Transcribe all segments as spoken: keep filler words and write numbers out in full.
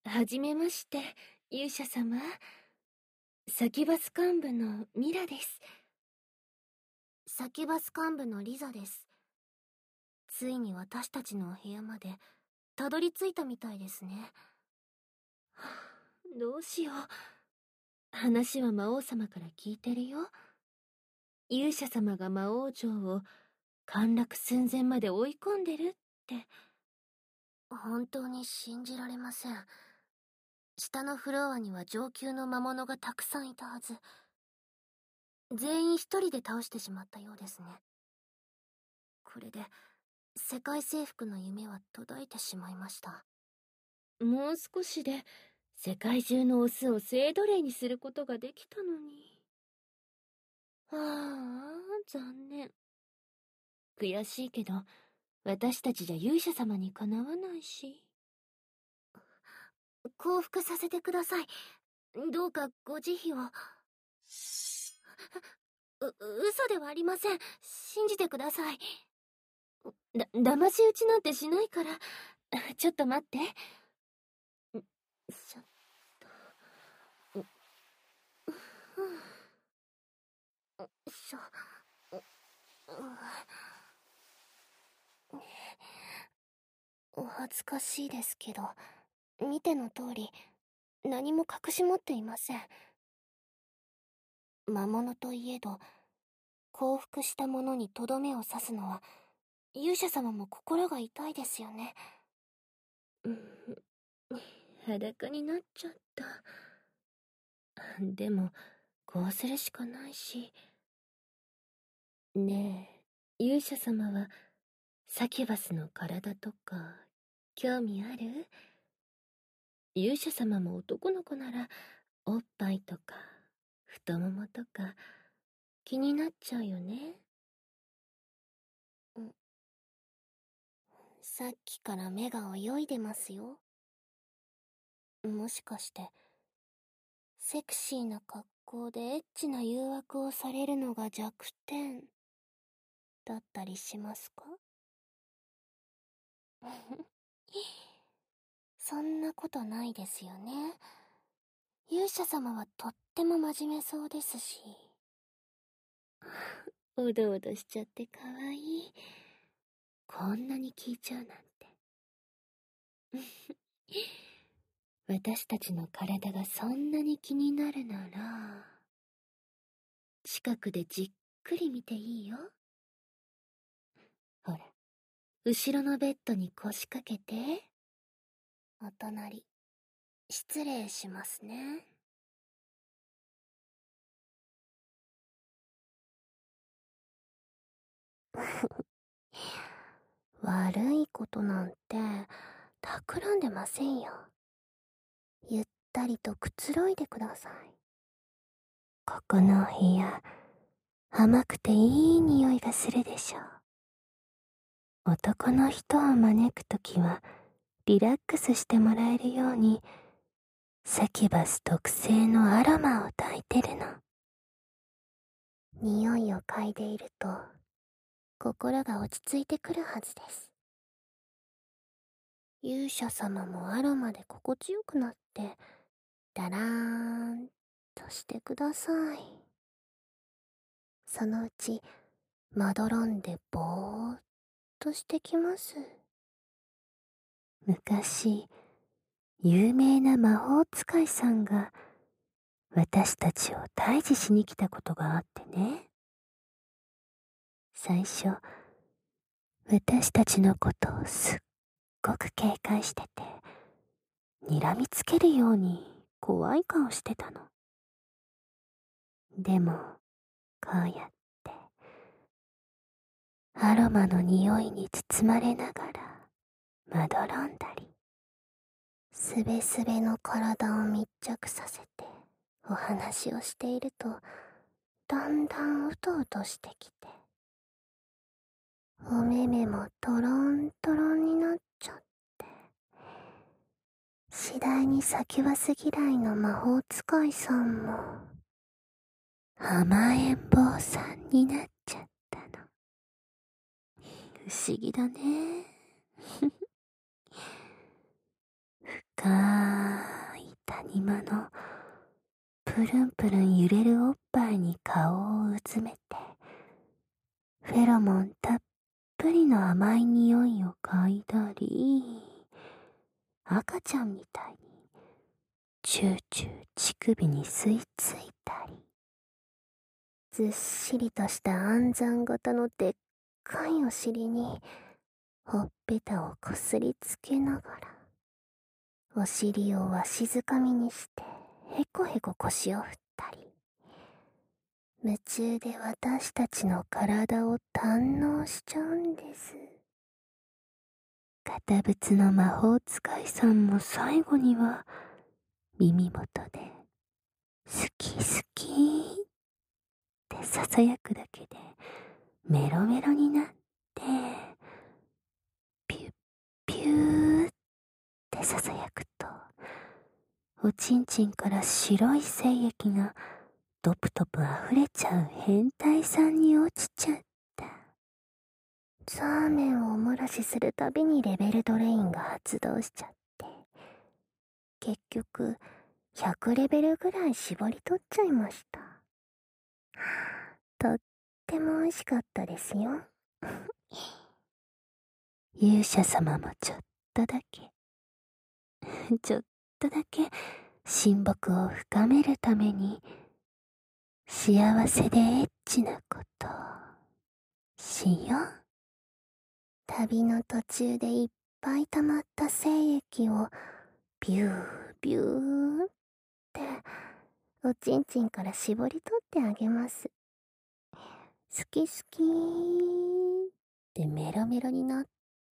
はじめまして、勇者様。サキュバス幹部のミラです。サキュバス幹部のリザです。ついに私たちのお部屋までたどり着いたみたいですね。はあ、どうしよう。話は魔王様から聞いてるよ。勇者様が魔王城を陥落寸前まで追い込んでるって。本当に信じられません。下のフロアには上級の魔物がたくさんいたはず。全員一人で倒してしまったようですね。これで世界征服の夢は途絶えてしまいました。もう少しで世界中のオスを聖奴隷にすることができたのに。ああ、残念。悔しいけど私たちじゃ勇者様にかなわないし。降伏させてください。どうかご慈悲を。う、嘘ではありません。信じてください。だ、騙し討ちなんてしないから。ちょっと待って。ちょっと。しょ。お恥ずかしいですけど、見ての通り、何も隠し持っていません。魔物といえど、降伏した者にとどめを刺すのは、勇者様も心が痛いですよね。うん、裸になっちゃった。でも、こうするしかないし。ねえ、勇者様は、サキュバスの体とか、興味ある？勇者様も男の子なら、おっぱいとか、太ももとか、気になっちゃうよね。ん、さっきから目が泳いでますよ。もしかして、セクシーな格好でエッチな誘惑をされるのが弱点だったりしますか？そんなことないですよね。勇者様はとっても真面目そうですし。おどおどしちゃってかわいい。こんなに聞いちゃうなんて。私たちの体がそんなに気になるなら、近くでじっくり見ていいよ。ほら、後ろのベッドに腰掛けて。お隣、失礼しますね。悪いことなんて企んでませんよ。ゆったりとくつろいでください。ここのお部屋、甘くていい匂いがするでしょう。男の人を招くときはリラックスしてもらえるように、サキュバス特製のアロマを焚いてるの。匂いを嗅いでいると心が落ち着いてくるはずです。勇者様もアロマで心地よくなってダラーンとしてください。そのうちまどろんでぼーっとしてきます。昔有名な魔法使いさんが私たちを退治しに来たことがあってね。最初私たちのことをすっごく警戒してて、睨みつけるように怖い顔してたの。でもこうやってアロマの匂いに包まれながらまどろんだり、すべすべの体を密着させてお話をしていると、だんだんうとうとしてきて、お目目もトロントロンになっちゃって、次第にサキュバス嫌いの魔法使いさんも甘えん坊さんになっちゃったの。不思議だね。深庭のプルンプルン揺れるおっぱいに顔をうずめて、フェロモンたっぷりの甘い匂いを嗅いだり、赤ちゃんみたいにチューチュー乳首に吸い付いたり、ずっしりとした暗算型のでっかいお尻にほっぺたをこすりつけながら、お尻をわしづかみにしてへこへこ腰を振ったり、夢中で私たちの体を堪能しちゃうんです。堅物の魔法使いさんも最後には耳元で好き好きって囁くだけでメロメロになって、ピュッピューって囁くと、おちんちんから白い精液がトプトプ溢れちゃう変態さんに落ちちゃった。ザーメンをお漏らしするたびにレベルドレインが発動しちゃって、結局ひゃくレベルぐらい絞り取っちゃいました。とっても美味しかったですよ。勇者様もちょっとだけちょっとだけ親睦を深めるために幸せでエッチなことをしよう。旅の途中でいっぱい溜まった精液をビュービューっておちんちんから絞り取ってあげます。好き好きーってメロメロになって、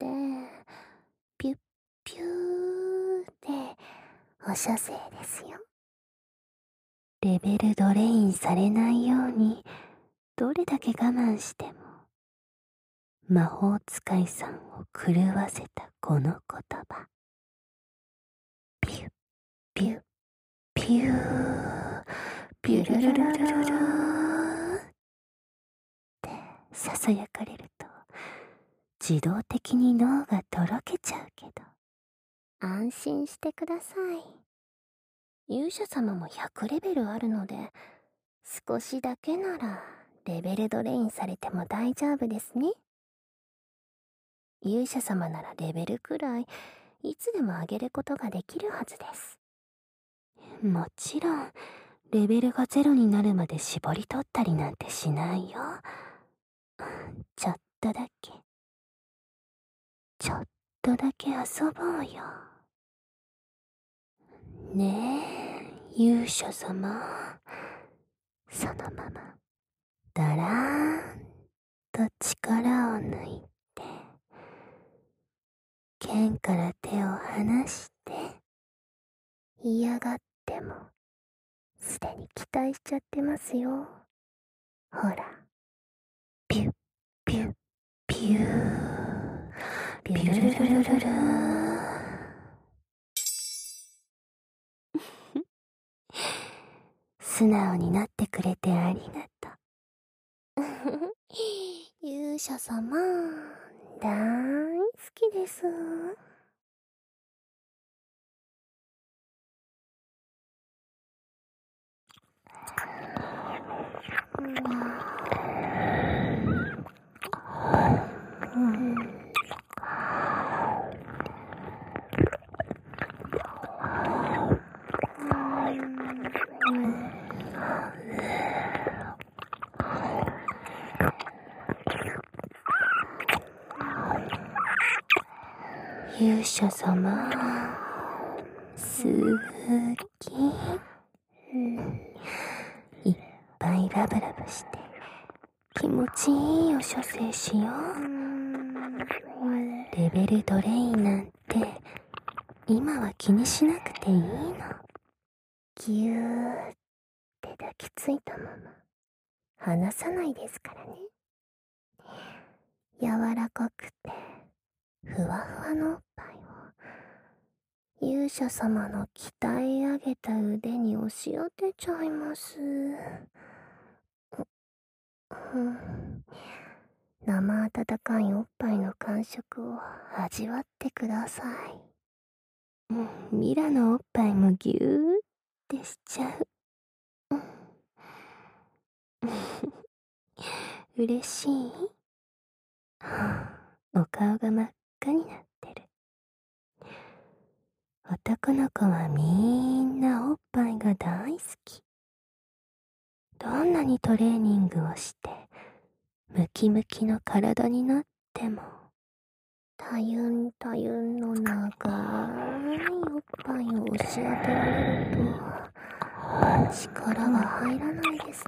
ピュッピューってお射精ですよ。レベルドレインされないようにどれだけ我慢しても魔法使いさんを狂わせたこの言葉。ピュッピュッピューピュルルルルルルーって囁かれると自動的に脳がとろけちゃうけど、安心してください。勇者様もひゃくレベルあるので、少しだけならレベルドレインされても大丈夫ですね。勇者様ならレベルくらいいつでも上げることができるはずです。もちろんレベルがゼロになるまで絞り取ったりなんてしないよ。ちょっとだけちょっとだけ遊ぼうよ。ねえ勇者様、そのままだらーんと力を抜いて、剣から手を離して、嫌がってもすでに期待しちゃってますよ。ほら、ピュッピュッピューピュルルルルルルー素直になってくれてありがとう。勇者様、だーい好きです。勇者様、好き、うん、いっぱいラブラブして気持ちいいお射精しよう。レベルドレインなんて今は気にしなくていいの。ぎゅーって抱きついたまま離さないですからね。柔らかくてふわふわのおっぱいを勇者様の鍛え上げた腕に押し当てちゃいます。うん、生温かいおっぱいの感触を味わってください。ミラのおっぱいもぎゅーってしちゃう。嬉しい？お顔が真っ赤になってる。男の子はみんなおっぱいが大好き。どんなにトレーニングをしてムキムキの体になっても、たゆんたゆんの長いおっぱいを押し当てられると力は入らないですね。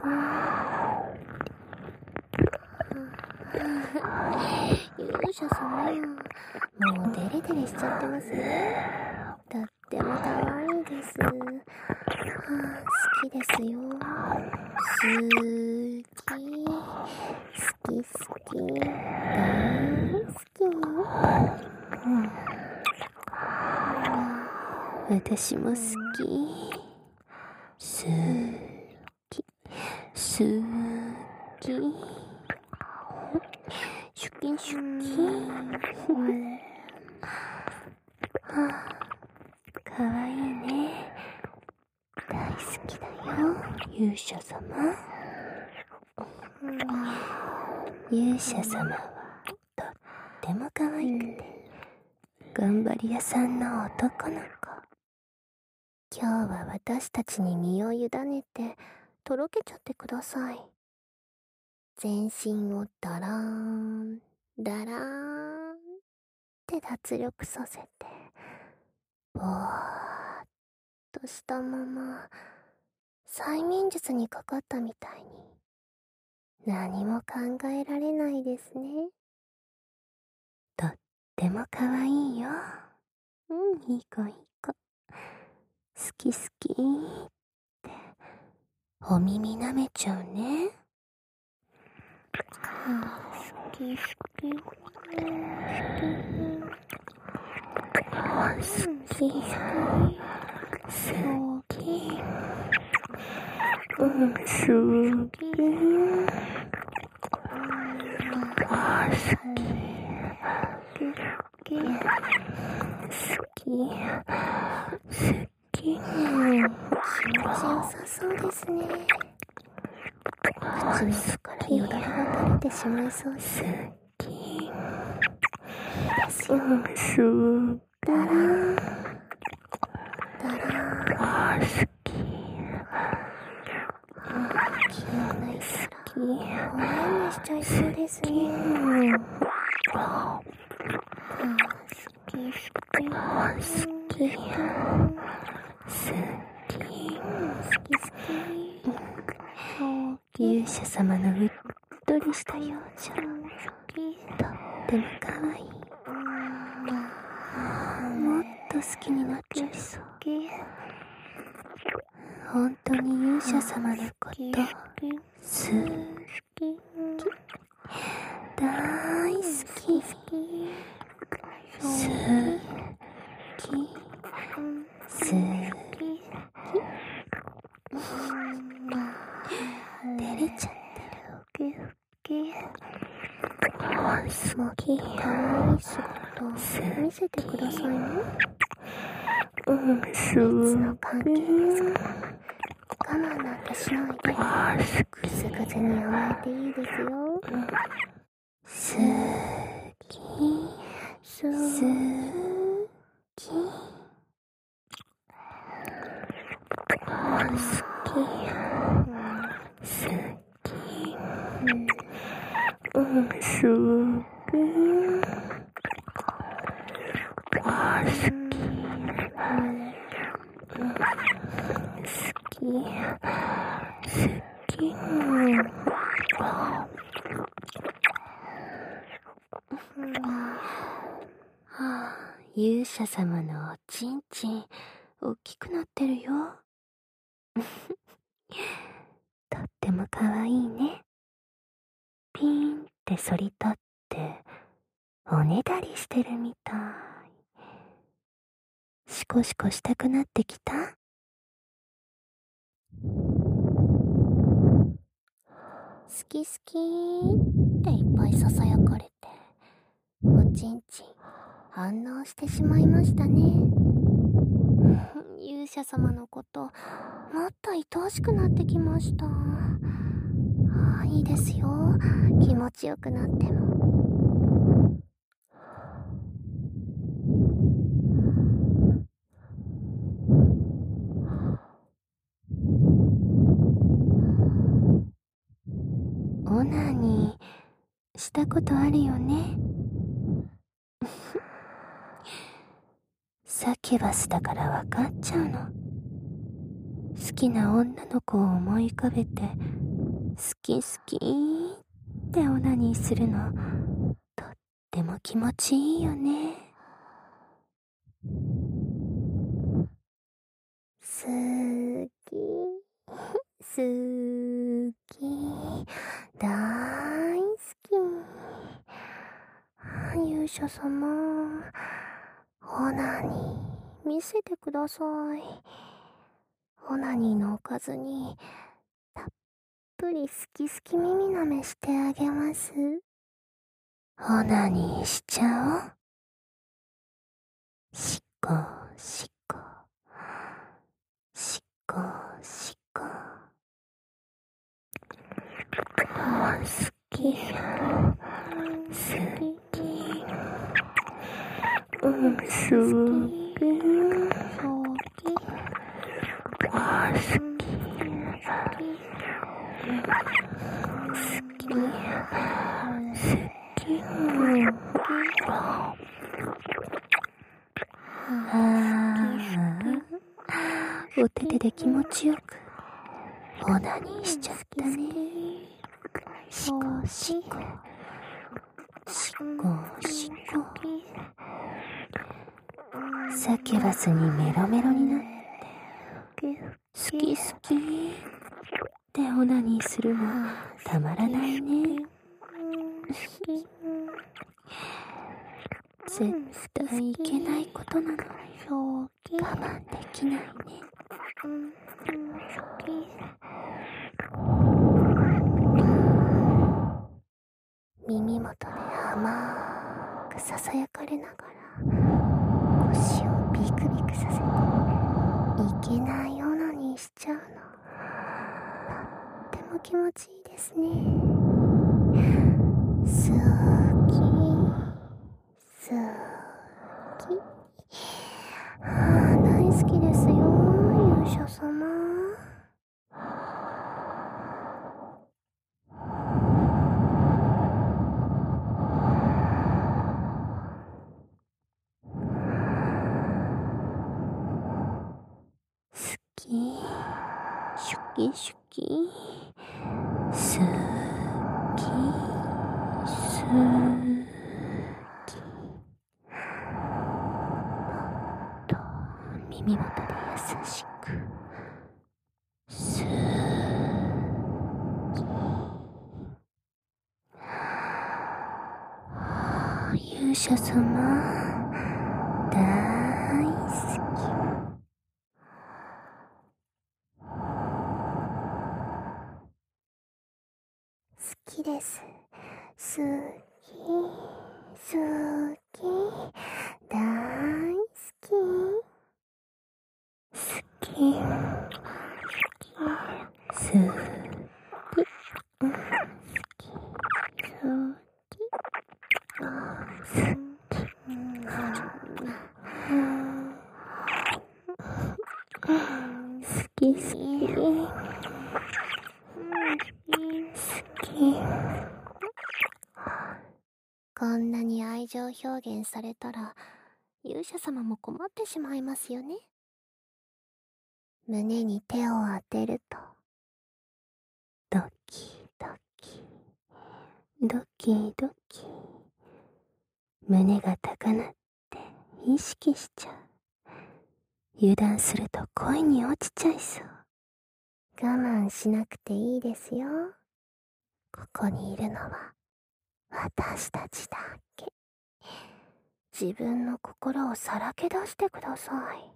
勇者様、もうデレデレしちゃってますね。とっても可愛いです。はあ、好きですよ。好き、好き好き、大好き。うん、私も好き。好き、好き。シュキンシュキン。はあ、かわいいね。大好きだよ、勇者様。勇者様はとっても可愛くて頑張り屋さんの男の子。今日は私たちに身を委ねてとろけちゃってください。全身をダラーンダラーンって脱力させて、ぼーっとしたまま催眠術にかかったみたいに何も考えられないですね。とっても可愛いよ。うん、いい子いい子。好き好きってお耳舐めちゃうね。好き好き、好き好き好き、うん、好き、あ、好き好き好き好き、気持ちよさそうですね。口の中からよだれが垂れてしまいそうです。好き、いいですよ。好き、だらーだらー、好き、気がないからおやめしちゃいそうですね。あ、好き好き好き好き好き、勇者様のうっとりした表情、とっても可愛い。もっと好きになっちゃいそう。本当に勇者様のこと好き、大好き、好き、好き、照れちゃってる。好き、かわいい姿見せてくださいね。うん、別の関係ですから我慢なんてしないでぐずぐずに甘えていいですよ。好き、好き、好き、うん、好き、あ、好き、好き、好き、はあ、勇者様のおちんちん大きくなってるよ。とってもかわいいね。ピーンって反り立っておねだりしてるみたい。シコシコしたくなってきた？好き好きっていっぱいささやかれておちんちん反応してしまいましたね。勇者者様のこと、もっと愛おしくなってきました。あ、いいですよ。気持ちよくなっても。オナニーしたことあるよね。サキュバスだからわかっちゃうの。好きな女の子を思い浮かべて、好き好きってオナニーするの、とっても気持ちいいよね。好き、好き、大好き。勇者様、オナニー見せてください。オナニーのおかずにたっぷり好き好き耳舐めしてあげます。オナニーしちゃおう。しっこしっこしっこしっこ。あ、好き好き、うん、好き好き、あ、好き好き好きああ、お手手で気持ちよくオナニーしちゃったね。しこしこしこしこ。サキュバスにメロメロになって好き好きってオナニーするのたまらないね。絶対いけないことなの。我慢できないね。耳元で甘くささやかれながら腰をビクビクさせていけないオナニーしちゃうの、とっても気持ちいいですね。好き好き、ああ、大好きですよ、勇者様。好き、シュキシュキ、好き好き。と耳元で優しく好き。勇者様大好き。好きです。好き好き大好き。好き好き好き好き好き好きこんなに愛情表現されたら勇者様も困ってしまいますよね。胸に手を当てるとドキドキドキドキ胸が高鳴って意識しちゃう。油断すると恋に落ちちゃいそう。我慢しなくていいですよ。ここにいるのは私たちだけ。自分の心をさらけ出してください。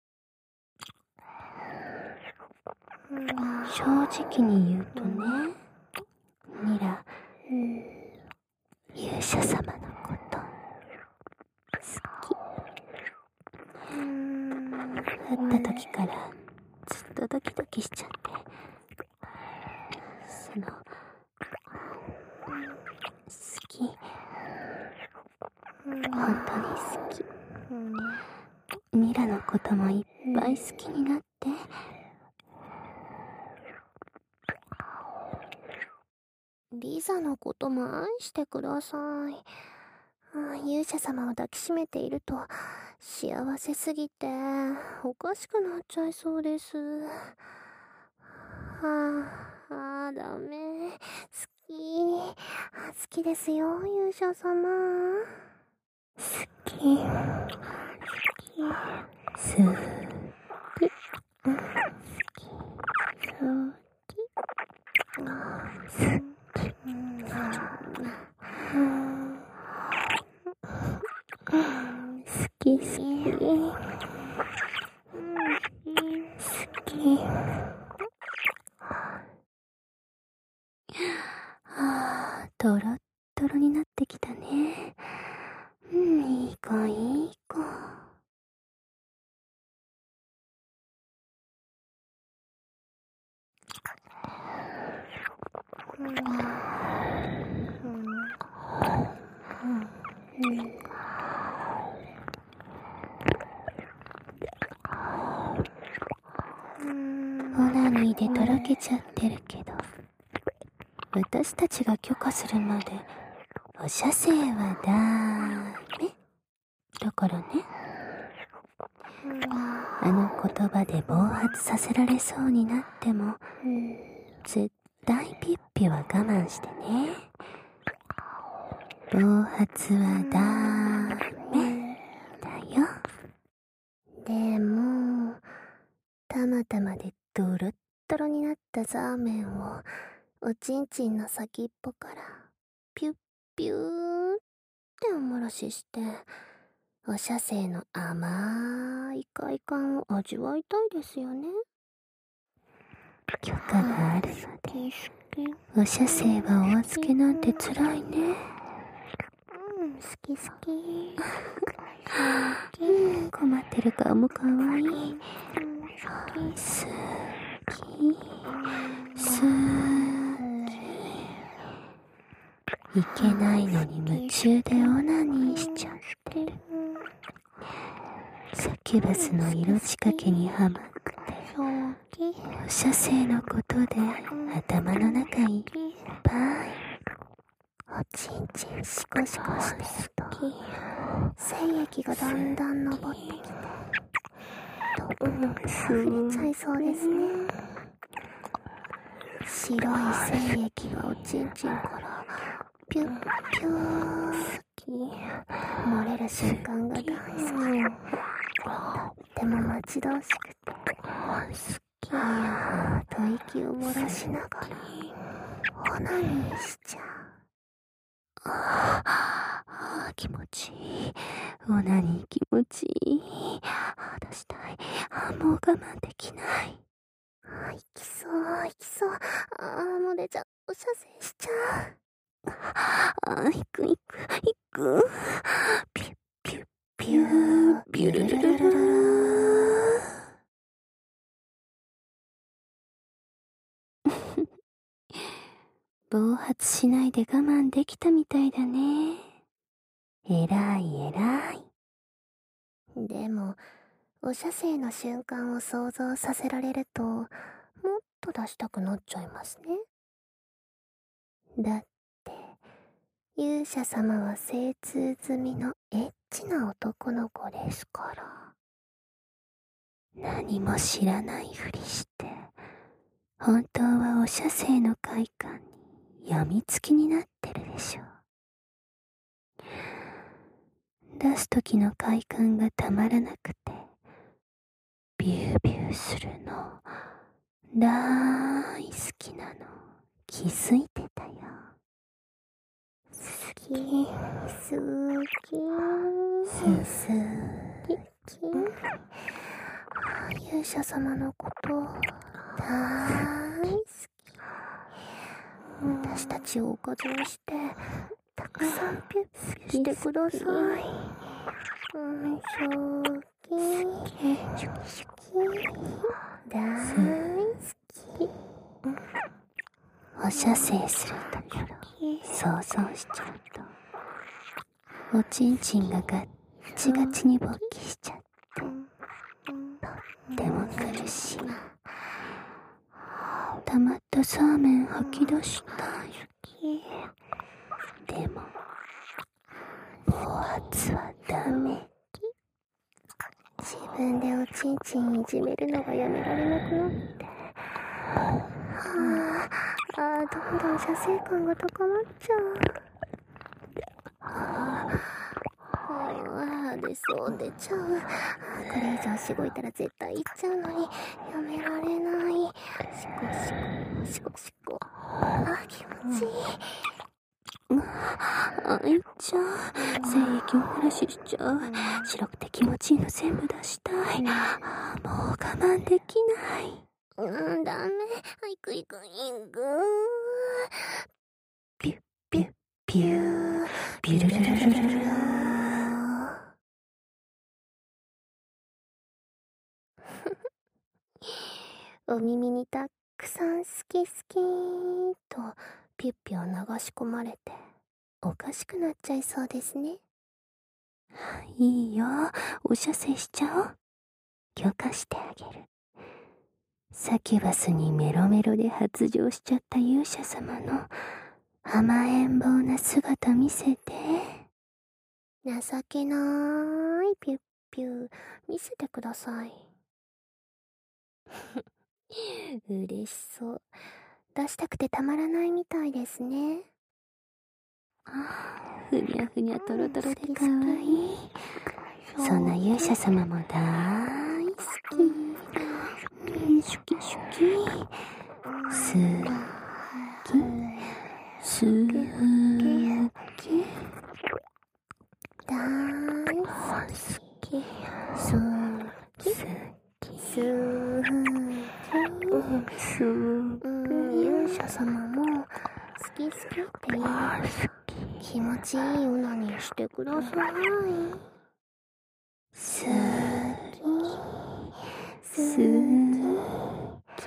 正直に言うとね、ミラ、勇者様のこと好き。 会った時からずっとドキドキしちゃって、その、好き、本当に好き。ミラのこともいっぱい好きになって。リザのことも愛してください。勇者様を抱きしめていると幸せすぎておかしくなっちゃいそうです。はあ、ああ、ダメ。好き。好きですよ、勇者様。好き。好き。好き。好き。好き。好き。好き好き好き。はあ、トロットロになってきたね。うん、いい子いい子。うんうんうんオナニーでとろけちゃってるけど、私たちが許可するまでお射精はダメだからね。あの言葉で暴発させられそうになっても、絶対ピッピは我慢してね。暴発はダメだよ。でもたまたまでドロッドロになったザーメンをおちんちんの先っぽからピュッピューっておもらしして、お射精の甘い快感を味わいたいですよね。許可があるまでお射精はお預けなんてつらいね。うん、好き好き。うん、困ってる顔もかわいい。好き好き。いけないのに夢中でオナニーしちゃってる。サキュバスの色仕掛けにハマってお射精のことで頭の中いっぱい。おちんちんシコシコしてると精液がだんだん登ってきてどんどん溢れちゃいそうですね。白い精液がおちんちんからピュッピュー漏れる瞬間が大好き。とっても待ち遠しくて好きやと息を漏らしながらオナニーしちゃう。ああ、気持ちいい。オナニー気持ちいい。あ出したい。あもう我慢できない。あ行きそう行きそう。あもう出ちゃう。お射精しちゃう。あ行く行く行く。ピュッピュッピューピュルルルルル暴発しないで我慢できたみたいだね。えらいえらい。でもお射精の瞬間を想像させられるともっと出したくなっちゃいますね。だって勇者様は精通済みのエッチな男の子ですから。何も知らないふりして本当はお射精の快感に病みつきになってるでしょう。出す時の快感がたまらなくてビュービューするの大好きなの気づいてたよ。好き好きすすき勇者様のこと大好き。私たちをおかずにしてたくさんピュッピュしてください。うん、好き好大好き。お射精するところ想像しちゃうと、おちんちんがガッチガチに勃起しちゃって、とっても苦しい。溜まったサーメン吐き出したい。でも暴発はダメ。自分でおちんちんいじめるのがやめられなくなって、はあ、ああ、どんどん射精感が高まっちゃう。はあ、出そう出ちゃう。これ以上しごいたら絶対いっちゃうのにやめられない。しこしこしこしこ。あ、気持ちいい。あ、いっちゃう。精液を漏らししちゃう。白くて気持ちいいの全部出したい。あ、もう我慢できない。うん、ダメ。いくいくいく。ピュッピュッピュー。ピュルルルルルルル。お耳にたくさん好き好きとピュッピュを流し込まれておかしくなっちゃいそうですね。いいよ、お射精しちゃおう。許可してあげる。サキュバスにメロメロで発情しちゃった勇者様の甘えん坊な姿見せて。情けなーいピュッピュ見せてください。嬉しそう。出したくてたまらないみたいですね。あ、ふにゃふにゃとろとろでかわいい。そんな勇者様も大好き。シュキシュキ。すきすき大好き。すきすきすきすき。勇者様も好き好きって言いながら気持ちいいオナニーしてください。すきすき。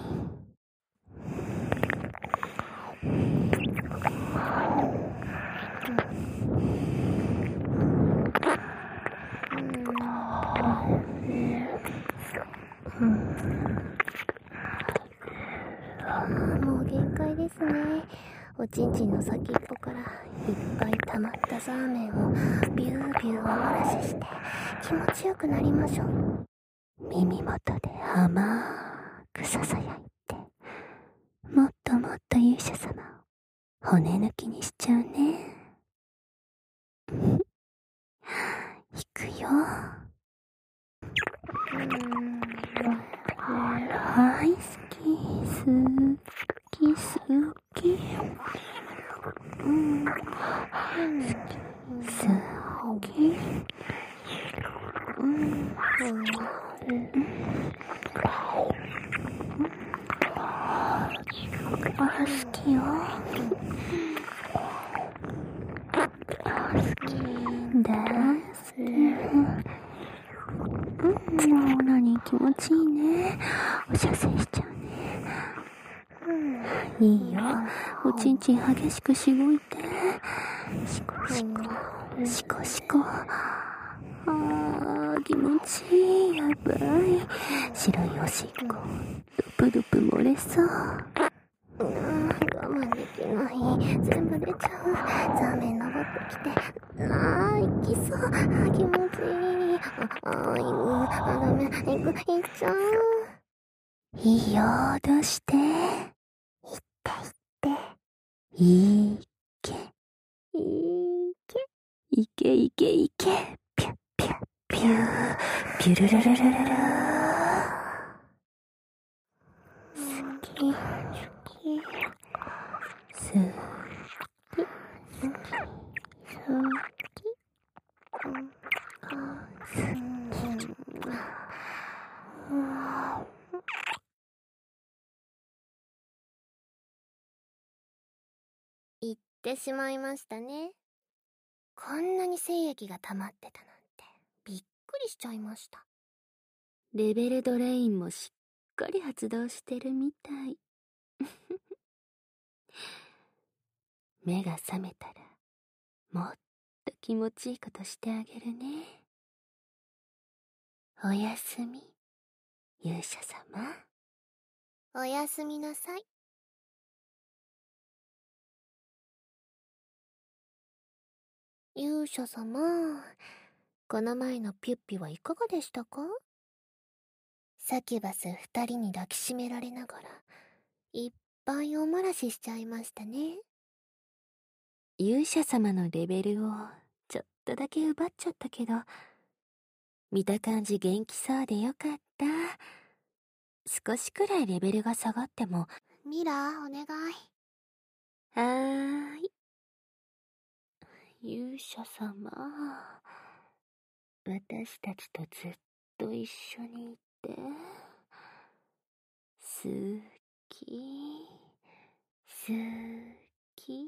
もう限界ですね。おちんちんの先っぽからいっぱい溜まったザーメンをビュービューお漏らしして気持ちよくなりましょう。耳元で甘くささやいて、もっともっと勇者様を骨抜きにしちゃうね。いくよ。大好き、好き好き。うん、好き好き。うん、あ、好きよ。好き大好き。うん、もう何気持ちいいね。お射精しちゃうね。うん、いいよ。おちんちん激しくしごいて。しこしこしこしこ。あー、気持ちいい。やばい。白いおしっこドプドプ漏れそう。うん、我慢できない。全部出ちゃう。ザーメン登ってきて、あー、行きそう。あー、気持ちいい。ああー、行く。あ、ダメ。行く、行っちゃう。いいよ、どうして行って行って。いいけ。いけ。いけいけいけ。ピュッピュッピュー。ピュルルルルルルー。好き。好き。好き。好き。言ってしまいましたね。こんなに精液が溜まってたなんてびっくりしちゃいました。 レベルドレインもしっかり発動してるみたい。目が覚めたら、もっと気持ちいいことしてあげるね。おやすみ、勇者様。おやすみなさい。勇者様、この前のピュッピはいかがでしたか？サキュバス二人に抱きしめられながら、いっぱいおもらししちゃいましたね。勇者様のレベルをちょっとだけ奪っちゃったけど、見た感じ元気そうでよかった。少しくらいレベルが下がっても。ミラ、お願い。はーい。勇者様、私たちとずっと一緒にいて、好き、好き。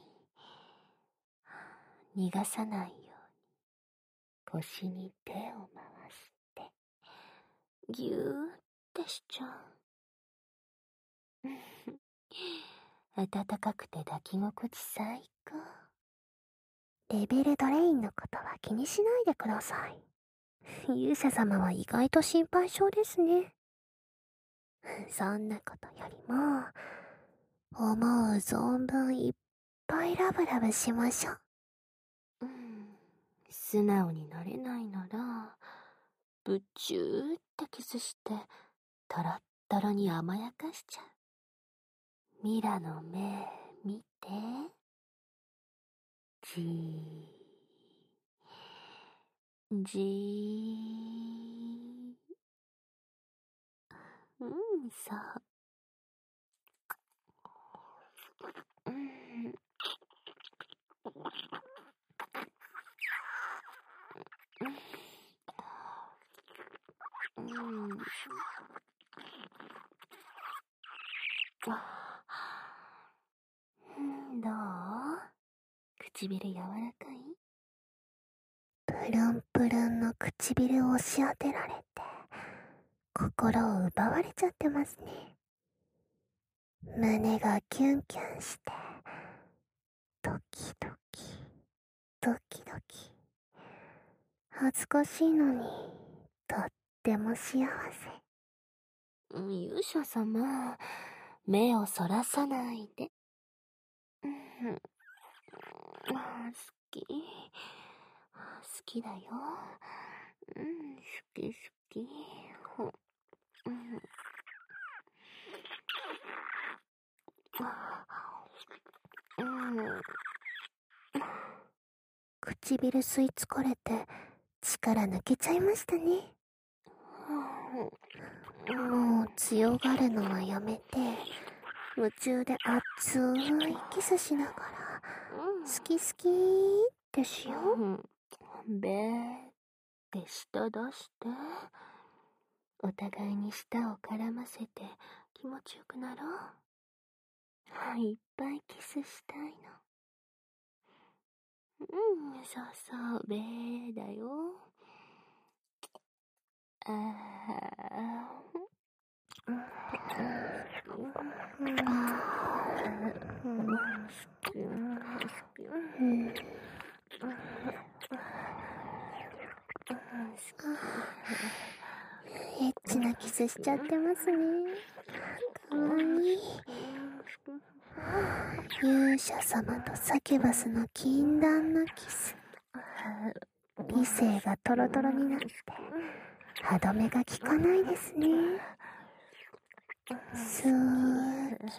逃がさないように腰に手を回して、ぎゅーってしちゃう。暖かくて抱き心地最高。レベルドレインのことは気にしないでください。勇者様は意外と心配性ですね。そんなことよりも、思う存分いっぱいラブラブしましょう。うん、素直になれないなら、ぶちゅーってキスして、トロットロに甘やかしちゃう。ミラの目、見て。じー。じー。うん、そう。うん。うん。うん、どう？唇柔らかい？プルンプルンの唇を押し当てられて、心を奪われちゃってますね。胸がキュンキュンして、ドキドキ、ドキドキ。恥ずかしいのに、とっても幸せ。勇者様、目をそらさないで。うん、好き。好きだよ。うん、好き好き。うん、うん、唇吸い付かれて力抜けちゃいましたね。もう強がるのはやめて、夢中で熱いキスしながら、好き好きってしよう。べーって舌出して、お互いに舌を絡ませて気持ちよくなろう。いっぱいキスしたいの。うん、そうそう、べーだよ。あー。エッチなキスしちゃってますね。かわいい。勇者様とサキュバスの禁断のキス。理性がトロトロになって歯止めが効かないですね。好き。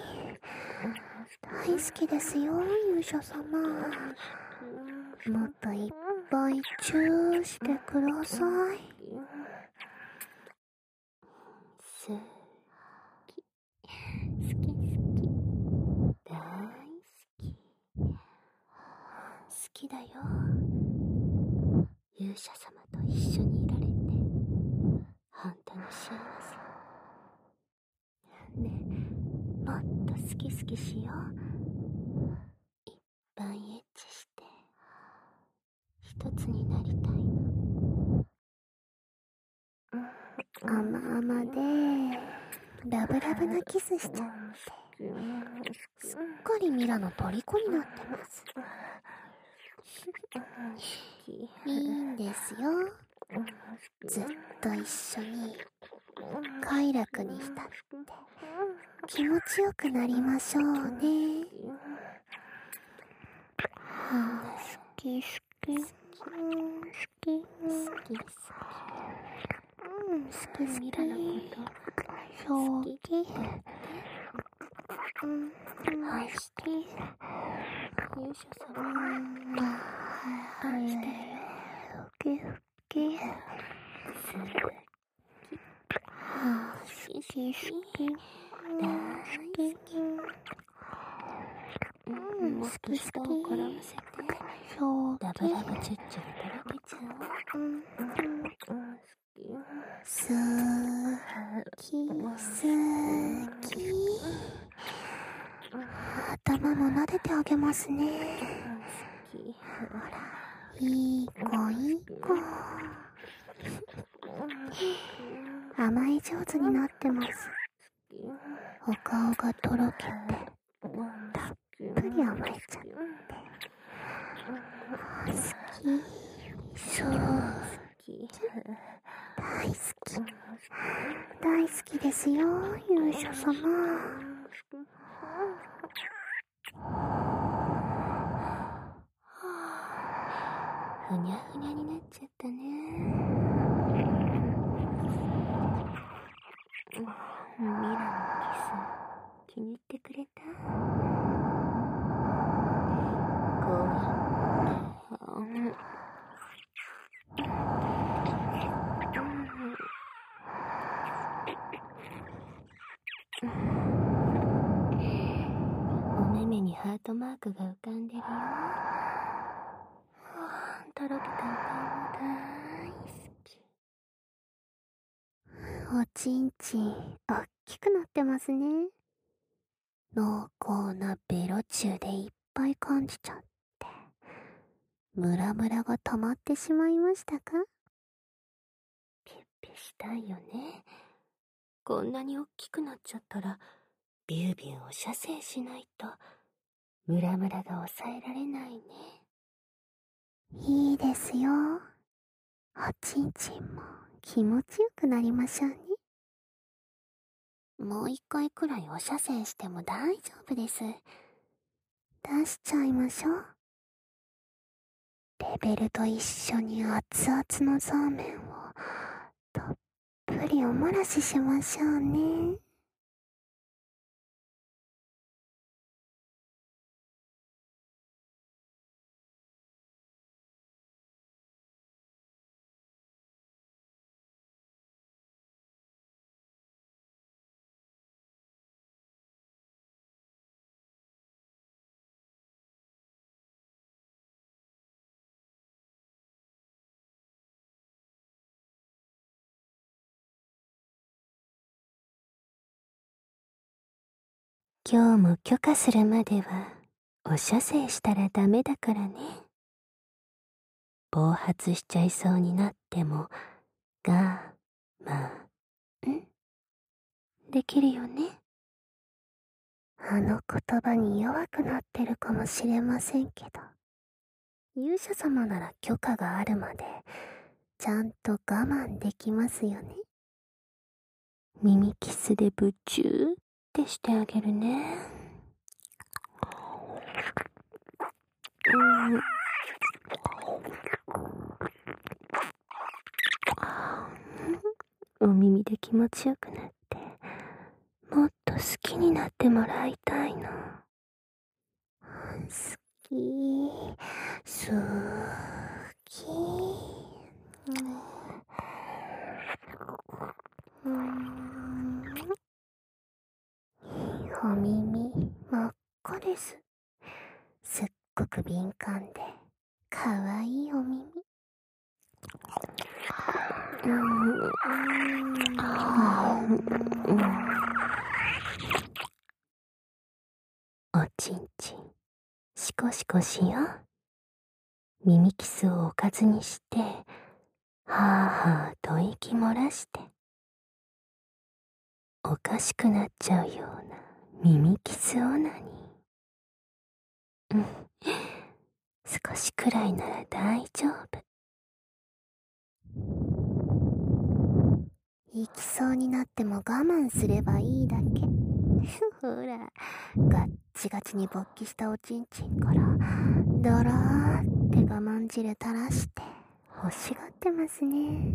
大好きですよ、勇者様。もっといっぱいチューしてください。好き。好き好き。大好き。好きだよ。勇者様と一緒にいられて、本当に幸せ。ねえ、もっと好き好きしよう。いっぱいエッチして、一つになりたいの。 甘々でラブラブなキスしちゃってすっかりミラの虜になってます。いいんですよ、ずっと一緒に快楽に浸って気持ちよくなりましょうね。はあ、好き好き好き好き好きうん、好き好きミラのこと好きうん、愛して勇者様愛してるよ。好き好き好きはあ、好き好き大好きうん、もっと舌を転がせてラブラブチュッチュでとろけちゃおう。うん、好き好き頭も撫でてあげますね。ほら、いい子いい子甘え上手になってます。お顔がとろけてたっぷり甘えちゃって好きそう大好き大好きですよ勇者様。ふにゃふにゃになっちゃったね。ミラのキス気に入ってくれた？こうやってお目目にハートマークが浮かんでるよ。とろけたお顔も大好き。おちんちんおっきくなってますね。濃厚なベロチューでいっぱい感じちゃってムラムラが溜まってしまいましたか？ピュッピュしたいよね。こんなにおっきくなっちゃったらビュービューを射精しないとムラムラが抑えられないね。いいですよ。おちんちんも気持ちよくなりましょうね。もう一回くらいお射精しても大丈夫です。出しちゃいましょう。レベルと一緒に熱々のザーメンをたっぷりおもらししましょうね。今日も許可するまではお射精したらダメだからね。暴発しちゃいそうになってもがまあんできるよね。あの言葉に弱くなってるかもしれませんけど、勇者様なら許可があるまでちゃんと我慢できますよね。耳キスでブチューってしてあげるね。うんお耳で気持ちよくなってもっと好きになってもらいたいの。好き好きうん、お耳真っ赤です。すっごく敏感でかわいいお耳。うんうんおちんちんシコシコしよう。耳キスをおかずにしてはあはあと息漏らしておかしくなっちゃうような耳キスオナニー。うん。少しくらいなら大丈夫。行きそうになっても我慢すればいいだけ。ほら、ガッチガチに勃起したおちんちんから、ドローって我慢汁垂らして、欲しがってますね。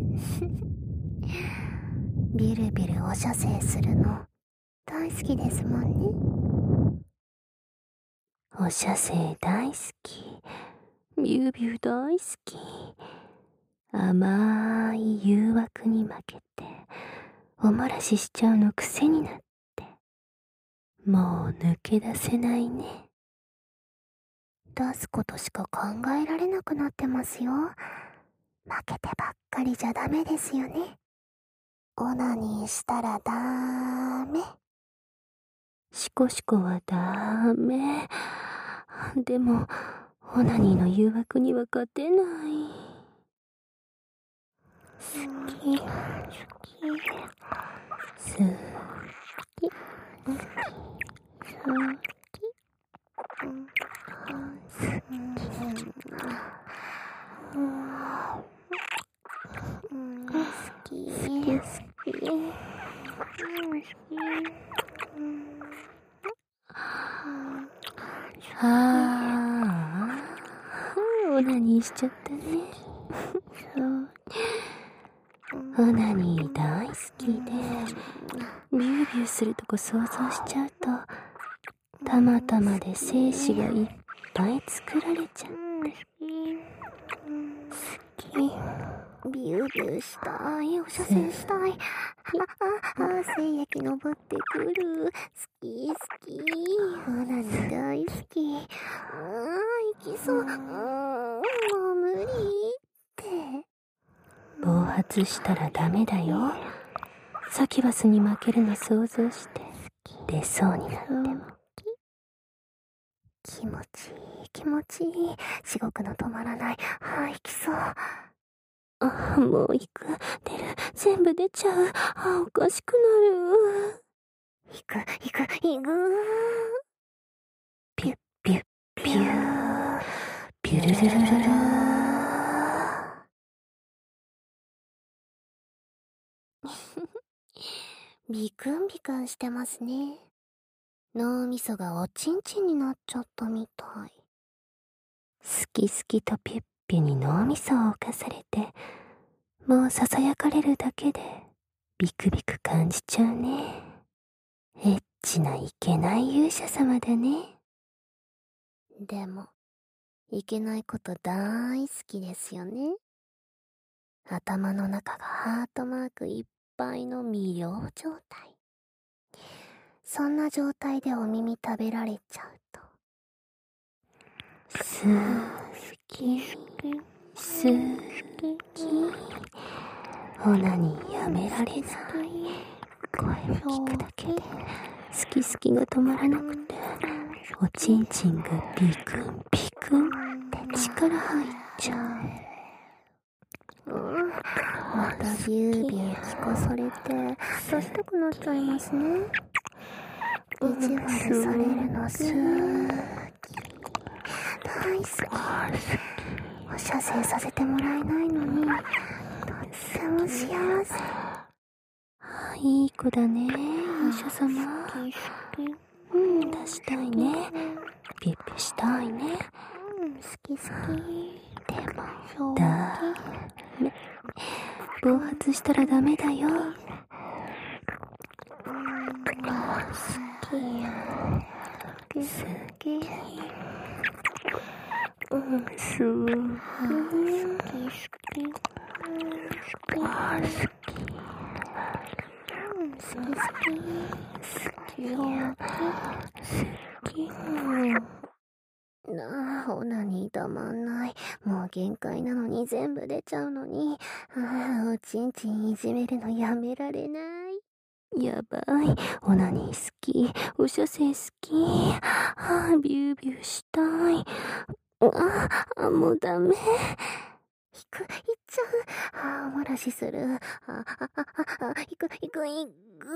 ビルビルお射精するの、大好きですもんね。お射精大好き。ビュービュー大好き。甘い誘惑に負けて、おもらししちゃうの癖になって、もう抜け出せないね。出すことしか考えられなくなってますよ。負けてばっかりじゃダメですよね。オナニーしたらダメ。シコシコはダメ。でも、オナニーの誘惑には勝てない。好き、好き、好き、好き、好き。ああ、オナニーしちゃったね。オナニー大好きで、ビュービューするとこ想像しちゃうと、たまたまで精子がいっぱい作られちゃって。好き。ビュービューしたい。お射精したい。あ、あ、あ、精液昇ってくる。好き、好き。オナニー大好き。あー、行きそう。うーん、もう無理って。暴発したらダメだよ。サキュバスに負けるの想像して、出そうになっても。気持ちいい、気持ちいい。至極の止まらない。ああ、行きそう。あ、もう行く。出る。全部出ちゃう。あ、おかしくなる。行く、行く、行く。ピュッ、ピュッ、ピュー。ピュルルルルルー。ビクンビクンしてますね。脳みそがおちんちんになっちゃったみたい。好き好きとピュッピュに脳みそを侵されて、もう囁かれるだけでビクビク感じちゃうね。エッチないけない勇者様だね。でも、いけないこと大好きですよね。頭の中がハートマークいっぱいの魅了状態。そんな状態でお耳食べられちゃうと。すーき、すーき。オナニーやめられない。声を聞くだけで好き好きが止まらなくて、おちんちんがビクンビクンって力入っちゃう。うん、またビュービュー聞かされて刺したくなっちゃいますね。意地悪されるの好き。大好き。お射精させてもらえないのにとっても幸せ。いい子だね、勇者様。うん、出したいね。ピッピしたいね。うん、好き好き。でも、ダメ。暴発したらダメだよ。好き。好き。うん、好き。好き好き。好き。好き。好き好き。好き好き。なあ、オナニーたまんない。もう限界なのに全部出ちゃうのに。ああ、おちんちんいじめるのやめられない。やばい。オナニー好き。お射精好き。ああ、ビュービューしたい。ああ、もうダメ。 いく、いっちゃう。あー、お漏らしする。あ、あ、あ、あ、あ、いく、いく、いく。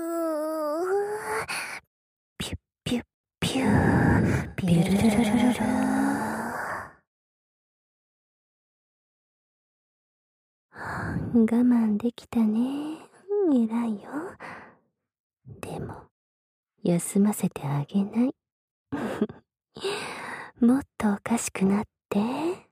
ピュッ、ピュッ、ピュー、ピュルルルルルルル。我慢できたね。偉いよ。でも、休ませてあげない。もっとおかしくなって。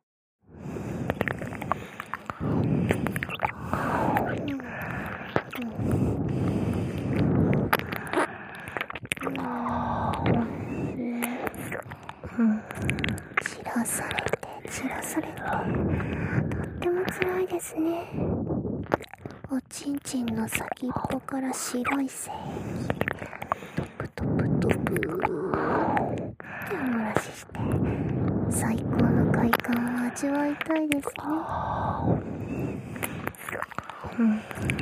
散らされて、散らされて。とっても辛いですね。おちんちんの先っぽから白い精液。トプトプトプーってお漏らしして、最高の快感を味わいたいですね。うん。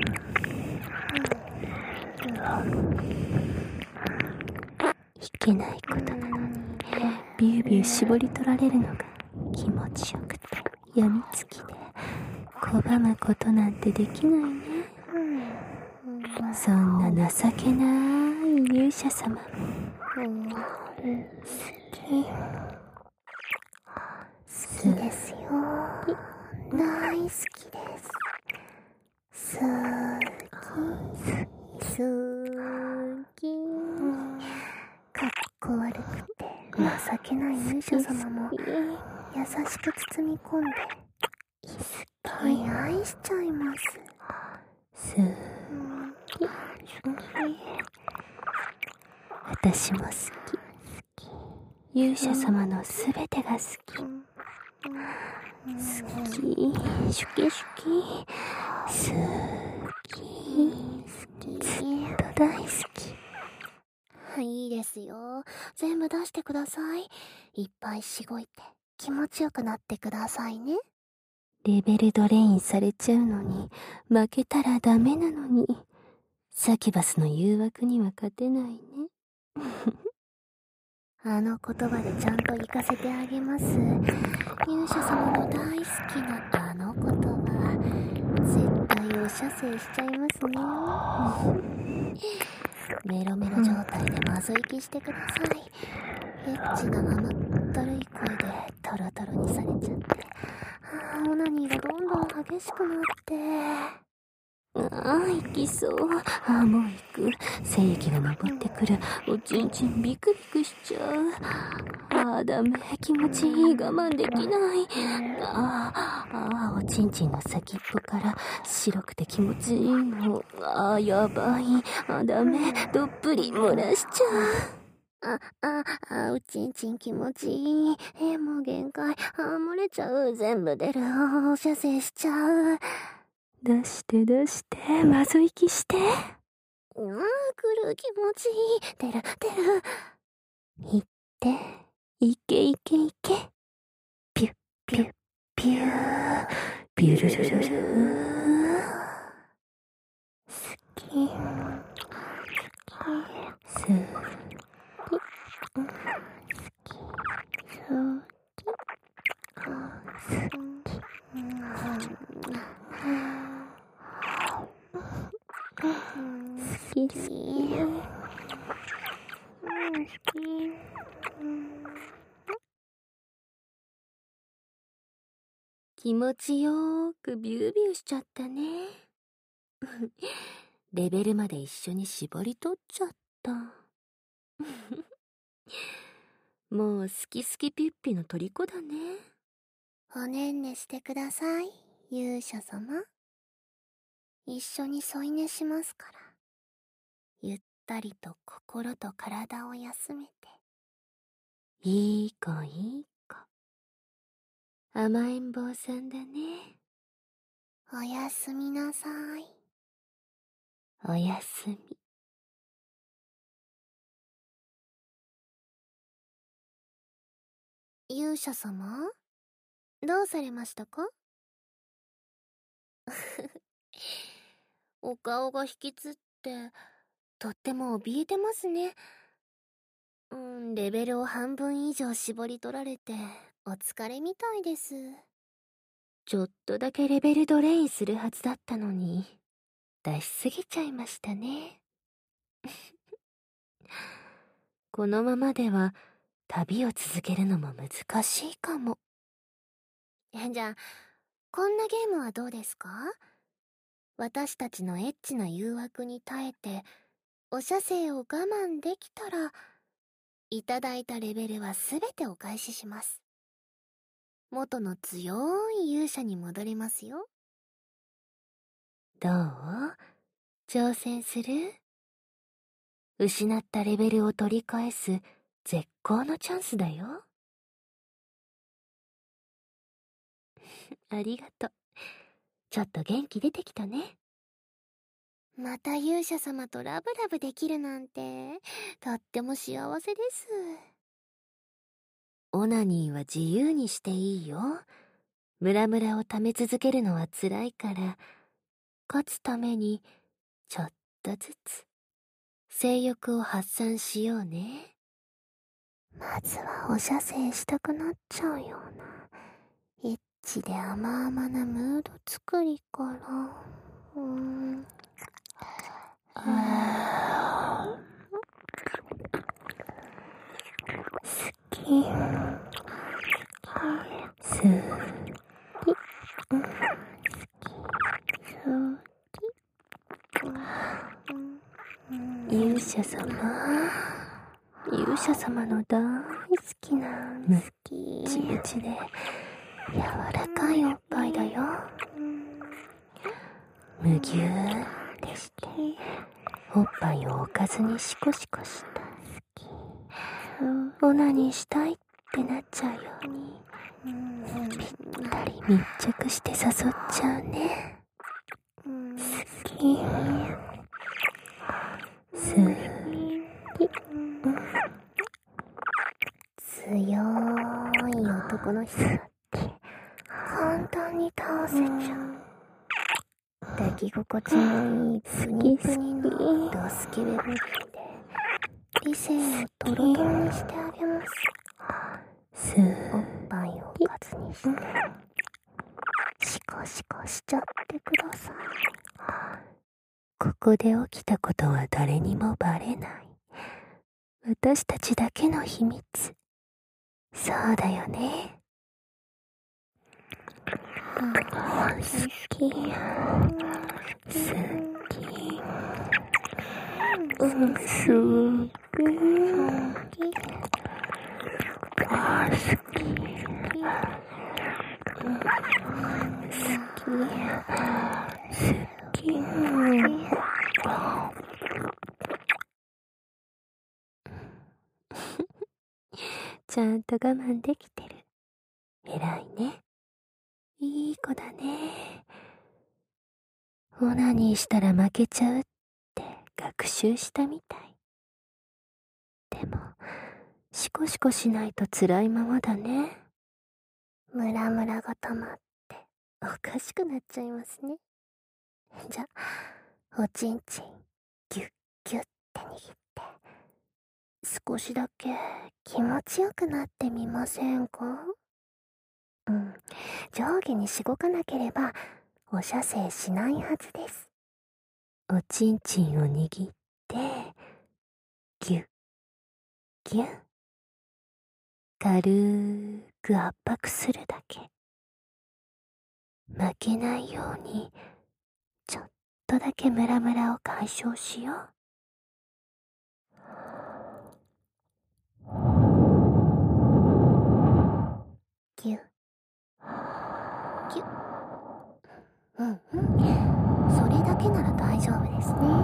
いけないことなのに、ビュービュー絞り取られるのが気持ちよくて、やみつきで、拒むことなんてできないね。そんな情けない勇者様。好き。好きですよ。大好きです。好き。好き。かっこ悪くて情けない勇者様も優しく包み込んでいっぱい愛しちゃいます。好き。私も好き。勇者様のすべてが好き。好き。シュキシュキ。好き。ずっと大好き。いいですよ。全部出してください。いっぱいしごいて気持ちよくなってくださいね。レベルドレインされちゃうのに、負けたらダメなのに、サキュバスの誘惑には勝てないね。あの言葉でちゃんと行かせてあげます。勇者様の大好きなあの言葉、絶対お射精しちゃいますね。メロメロ状態でまず息してください。エッチな甘ったるい声でトロトロにされちゃって、あー、オナニーがどんどん激しくなって。ああ、行きそう。ああ、もう行く。精液が昇ってくる。おちんちんビクビクしちゃう。ああ、ダメ。気持ちいい。我慢できない。ああ、ああ、おちんちんの先っぽから白くて気持ちいいの。ああ、やばい。あ、ダメ。どっぷり漏らしちゃう。あ、あ、あ、おちんちん気持ちいい。え、もう限界。あ、漏れちゃう。全部出る。あ、お射精しちゃう。出して出して、まず息して。うわー、来る、気持ちいい。出る、出る。いって、いけいけいけ。ピュッ、ピュッ、ピュー。ピュルルルルー。好き。好き。好き。好き。好き。好き。好き好き。気持ちよーくビュービューしちゃったね。レベルまで一緒に絞り取っちゃった。もう好き好きピッピの虜だね。おねんねしてください、勇者様。一緒に添い寝しますから。ゆったりと心と体を休めて。いい子いい子。甘えん坊さんだね。おやすみなさい。おやすみ。勇者様、どうされましたか？お顔が引きつって、とっても怯えてますね。うん、レベルを半分以上絞り取られて、お疲れみたいです。 ちょっとだけレベルドレインするはずだったのに、出しすぎちゃいましたね。このままでは旅を続けるのも難しいかも。じゃあ、こんなゲームはどうですか？私たちのエッチな誘惑に耐えて、お射精を我慢できたら、いただいたレベルはすべてお返しします。元の強い勇者に戻りますよ。どう？挑戦する？失ったレベルを取り返す絶好のチャンスだよ。ありがとう。ちょっと元気出てきたね。また勇者様とラブラブできるなんて、とっても幸せです。オナニーは自由にしていいよ。ムラムラを溜め続けるのは辛いから、勝つためにちょっとずつ性欲を発散しようね。まずはお射精したくなっちゃうようなエッチで甘々なムード作りから。うーん。あ好き。好き。好き。勇者様。勇者様の大好きなムッチムチで柔らかいおっぱいだよ。むぎゅーってしておっぱいをおかずにシコシコした。オナニーしたいってなっちゃうようにぴったり密着して誘っちゃうね。好き。好き。強い男の人だって簡単に倒せちゃう。抱き心地のいいプニプニのドスケベボディで理性をトロトロにしてあげます。おっぱいをおかずにしてシコシコしちゃってください。ここで起きたことは誰にもバレない。私たちだけの秘密。そうだよね。好き。好き。うん、好き。あ、好き。好き。好き。ちゃんと我慢できてる。偉いね。いい子だね。オナニーしたら負けちゃうって学習したみたい。でも、シコシコしないと辛いままだね。ムラムラが溜まっておかしくなっちゃいますね。じゃ、おちんちんギュッギュッって握って少しだけ気持ちよくなってみませんか？うん、上下にしごかなければお射精しないはずです。おちんちんを握ってギュッギュッ軽く圧迫するだけ。負けないようにちょっとだけムラムラを解消しよう。ギュッギュッ。うんうん、それだけなら大丈夫ですね。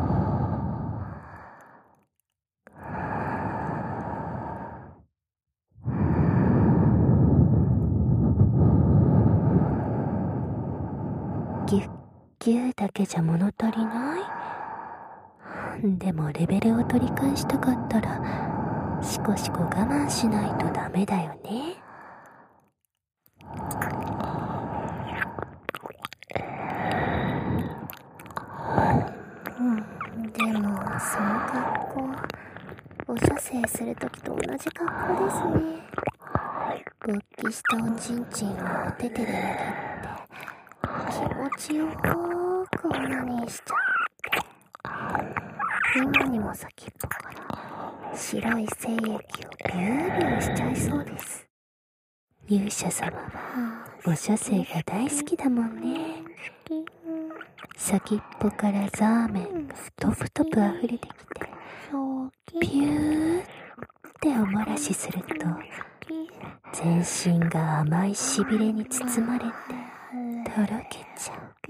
ギュッギュッだけじゃ物足りない？でもレベルを取り返したかったらシコシコ我慢しないとダメだよね。うん、でもその格好お射精するときと同じ格好ですね。勃起したおちんちんをお手手で握っ気持ちよくオナニーしちゃって、今にも先っぽから白い精液をビュービューしちゃいそうです。勇者様はお射精が大好きだもんね。先っぽからザーメンがトプトプ溢れてきて、ビューってお漏らしすると、全身が甘いしびれに包まれてとろけちゃう。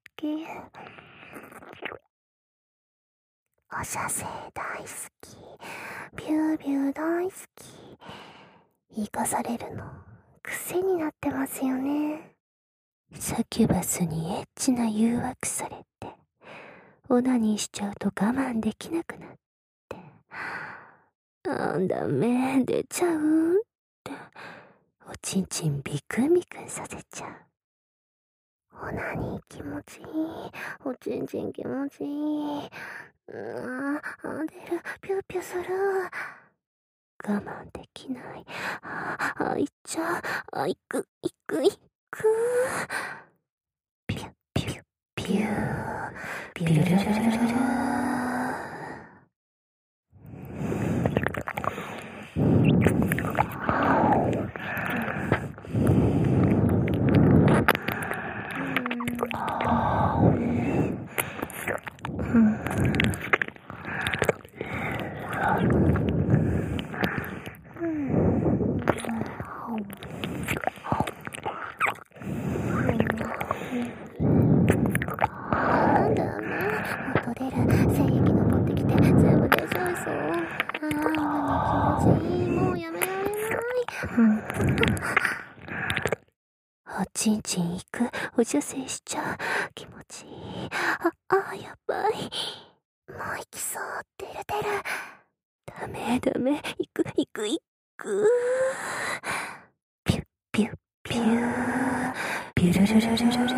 お射精大好き、ビュービュー大好き、生かされるの癖になってますよね。サキュバスにエッチな誘惑されて、オナニーしちゃうと我慢できなくなって、あーダメ、出ちゃうって、おちんちんビクンビクンさせちゃう。オナニー気持ちいい、おちんちん気持ちいい、うわあ、出る、ピューピューする。我慢できない。あ、あ、いっちゃう。あ、いく、いく、いく。ピュッ、ピュッ、ピュー。ピュルルルルルル。おちんちんいく、お射精しちゃう、気持ちいい。あ、あ、やばい。もう行きそう、出る出る。ダメダメ、いく、いく、いく。ピュッ、ピュッ、ピュー。ピュルルルルルル。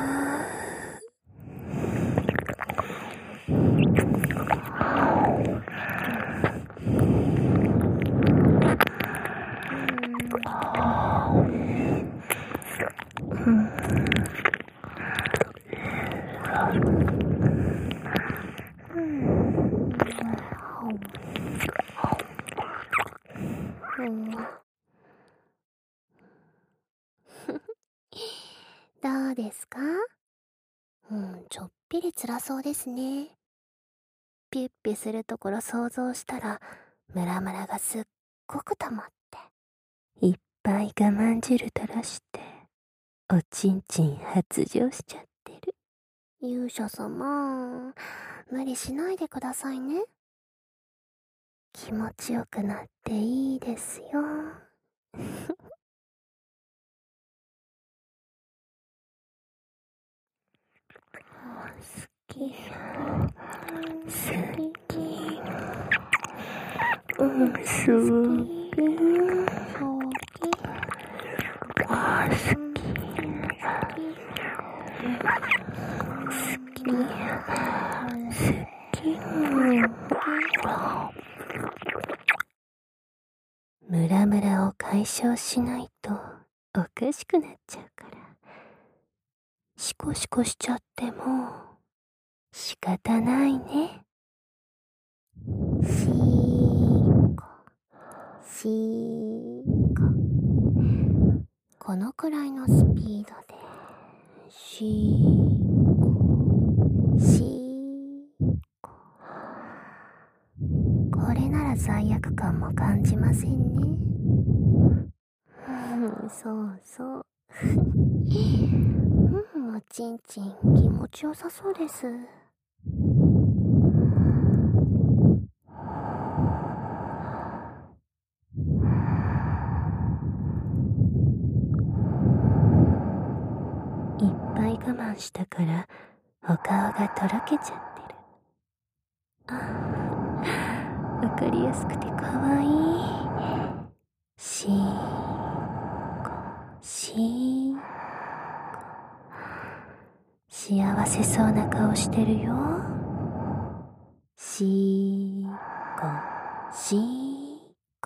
どうですか？うん、ちょっぴり辛そうですね。ピュッピュするところ想像したら、ムラムラがすっごく溜まって、いっぱい我慢汁垂らして、おちんちん発情しちゃってる。勇者様、無理しないでくださいね。気持ちよくなっていいですよ。好き、好き、うん、好き、好き、あ、好き、好き、好き、ムラムラを解消しないとおかしくなっちゃうから、シコシコしちゃっても仕方ないね。シーコ、シーコ。このくらいのスピードで、シーコ、シーコ。これなら罪悪感も感じませんね。うん、そうそう。うん、おちんちん気持ちよさそうです。いっぱい我慢したからお顔がとろけちゃってる。あ、わかりやすくてかわいい。シーコ、シーコ。幸せそうな顔してるよ。シーコ、シーコ。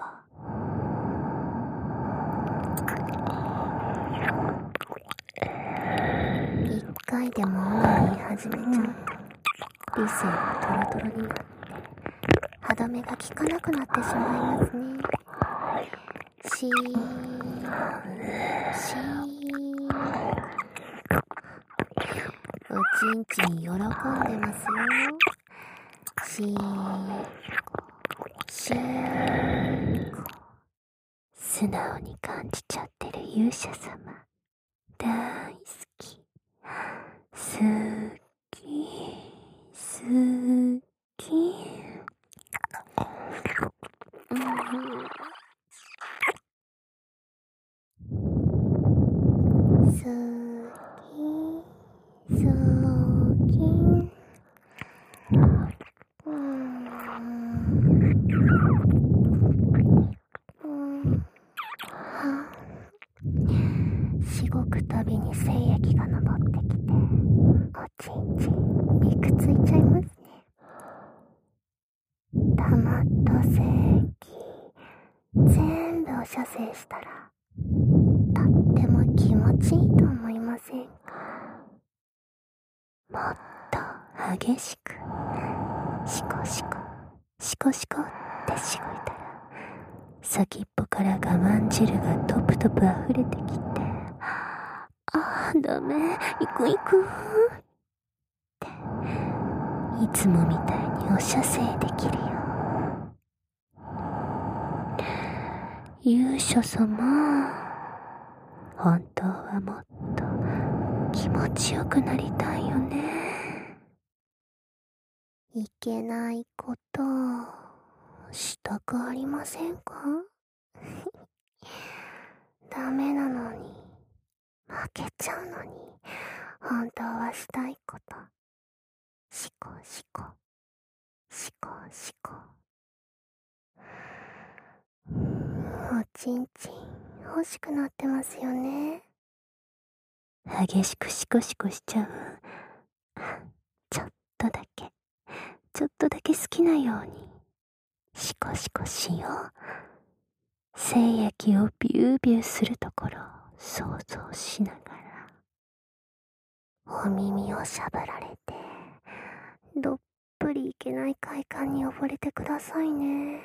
回でもオナニー始めちゃうと理性がドロドロになって歯止めが効かなくなってしまいますね。しーしーおちんちん喜んでますよ。しーしー素直に感じちゃってる勇者様大好き。好き好き。うん、好き好き。うんうんはしごくたびに精液が昇ってきておちんちんびくついちゃいますね。溜まった精液全部を射精したらとっても気持ちいいと思いませんか？もっと激しくシコシコシコシコってしごいたら先っぽから我慢汁がトプトプ溢れてきて、ああダメ行く行くっていつもみたいにお射精できるよ。勇者様、本当はもっと気持ちよくなりたいよね。いけないことしたくありませんか？ダメなのに負けちゃうのに本当はしたいこと、シコシコシコシコ。おちんちん欲しくなってますよね。激しくシコシコしちゃう。ちょっとだけちょっとだけ好きなようにシコシコしよう。精液をビュービューするところを想像しながらお耳をしゃぶられてどっぷりいけない快感に溺れてくださいね。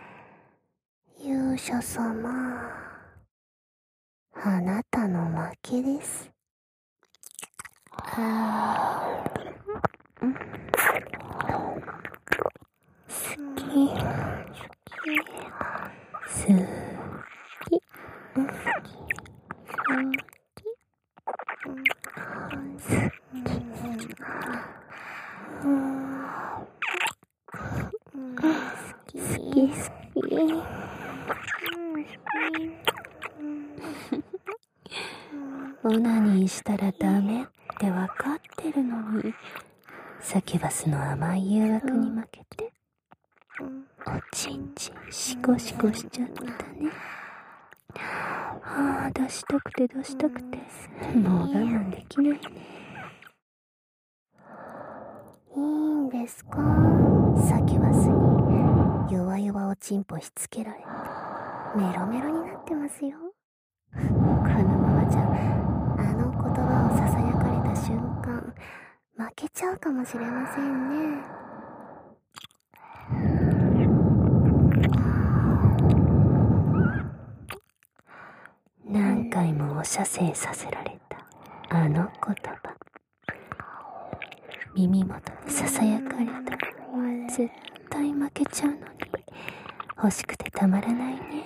勇者様、あなたの負けです。あー、うん、好き好き好き好きオナニーしたらダメってわかってるのにサキュバスの甘い誘惑に負けておちんちんシコシコしちゃったね。ああ、出したくて出したくてもう我慢できないね。いいんですか？サキュバスに弱々おちんぽしつけられてメロメロになってますよ。このままじゃあの言葉をささやかれた瞬間負けちゃうかもしれませんね。何回もお射精させられたあの言葉、耳元でささやかれたら絶対負けちゃうのに欲しくてたまらないね。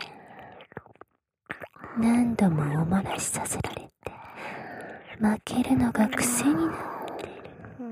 何度もおもらしさせられて負けるのが癖になってる。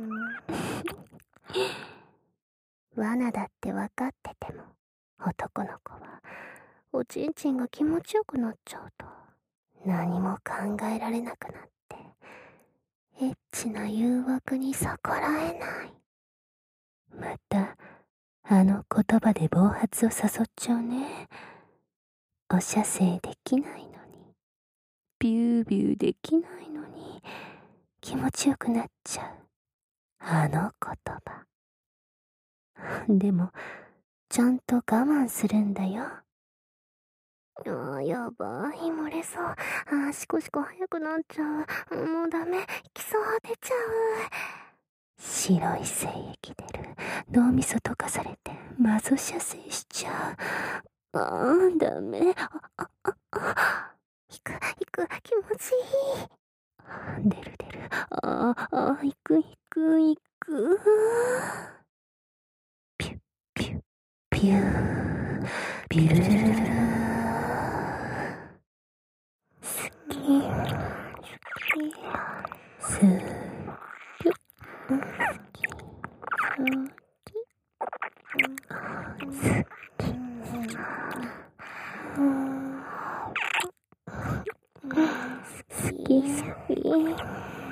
罠だって分かってても男の子はおちんちんが気持ちよくなっちゃうと何も考えられなくなってエッチな誘惑に逆らえない。またあの言葉で暴発を誘っちゃうね。お射精できないのにビュービューできないのに気持ちよくなっちゃうあの言葉。でもちゃんと我慢するんだよ。 あー、やばい、漏れそう。あー、シコシコ早くなっちゃう。もうダメ、基礎出ちゃう。白い精液出る。脳みそ溶かされてマゾ射精しちゃう。あー、ダメ。あ、あ、あ、あ。行く、行く、気持ちいい。出る出る。あー、あー、行く、行く、行く。ピュッ、ピュッ、ピュー。ピルルルルル。好き、好き。すー。ぴゅっ。好き。好き。好き。好き好き。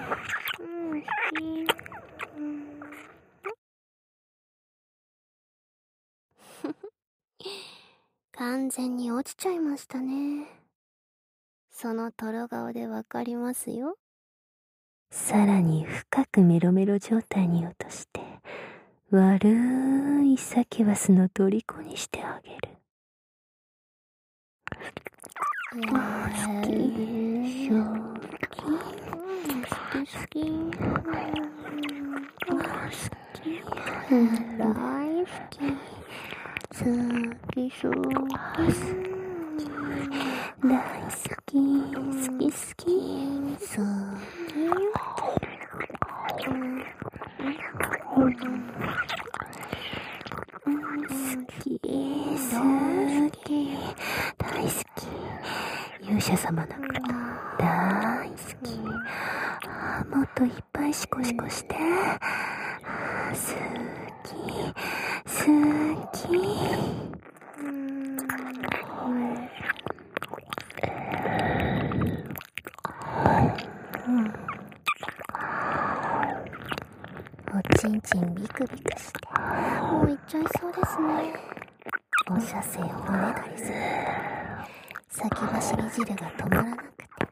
完全に落ちちゃいましたね。そのトロ顔でわかりますよ。さらに深くメロメロ状態に落として、悪いサキュバスの虜にしてあげる。好き、好き、好き、好き、大好き、好き、好き、大好き、好き、好き、好き、好き、大好き、勇者様のこと大好き。もっといっぱいシコシコして。好き、好き。おちんちんビクビクして、もういっちゃいそうですね。お射精をおねだりする先走り汁が止まらなくて、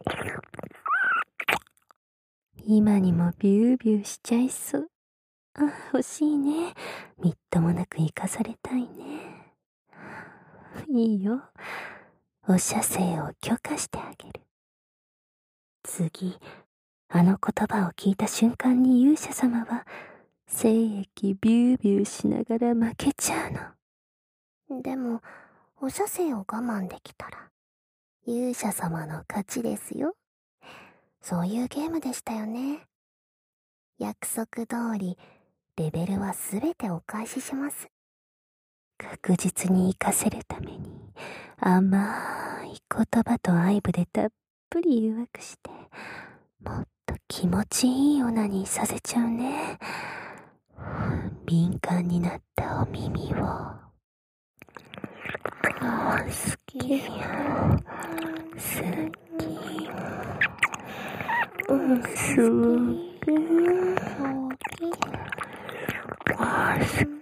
今にもビュービューしちゃいそう。あ、欲しいね。みっともなく生かされたいね。いいよ。お射精を許可してあげる。次、あの言葉を聞いた瞬間に勇者様は精液ビュービューしながら負けちゃうの。でも、お射精を我慢できたら勇者様の勝ちですよ。そういうゲームでしたよね。約束通りレベルはすべてお返しします。確実に活かせるために甘い言葉と愛撫でたっぷり誘惑して、もっと気持ちいいオナニーさせちゃうね。敏感になったお耳を。あ、好き、好き、うん、好き、好き、あ、好き、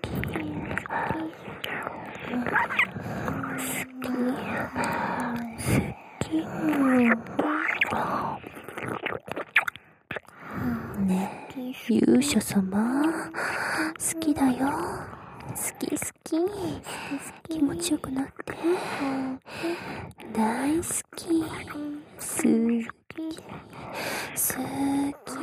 ねえ、勇者様、好きだよ。好き好き、気持ちよくなって。大好き、好き、好き。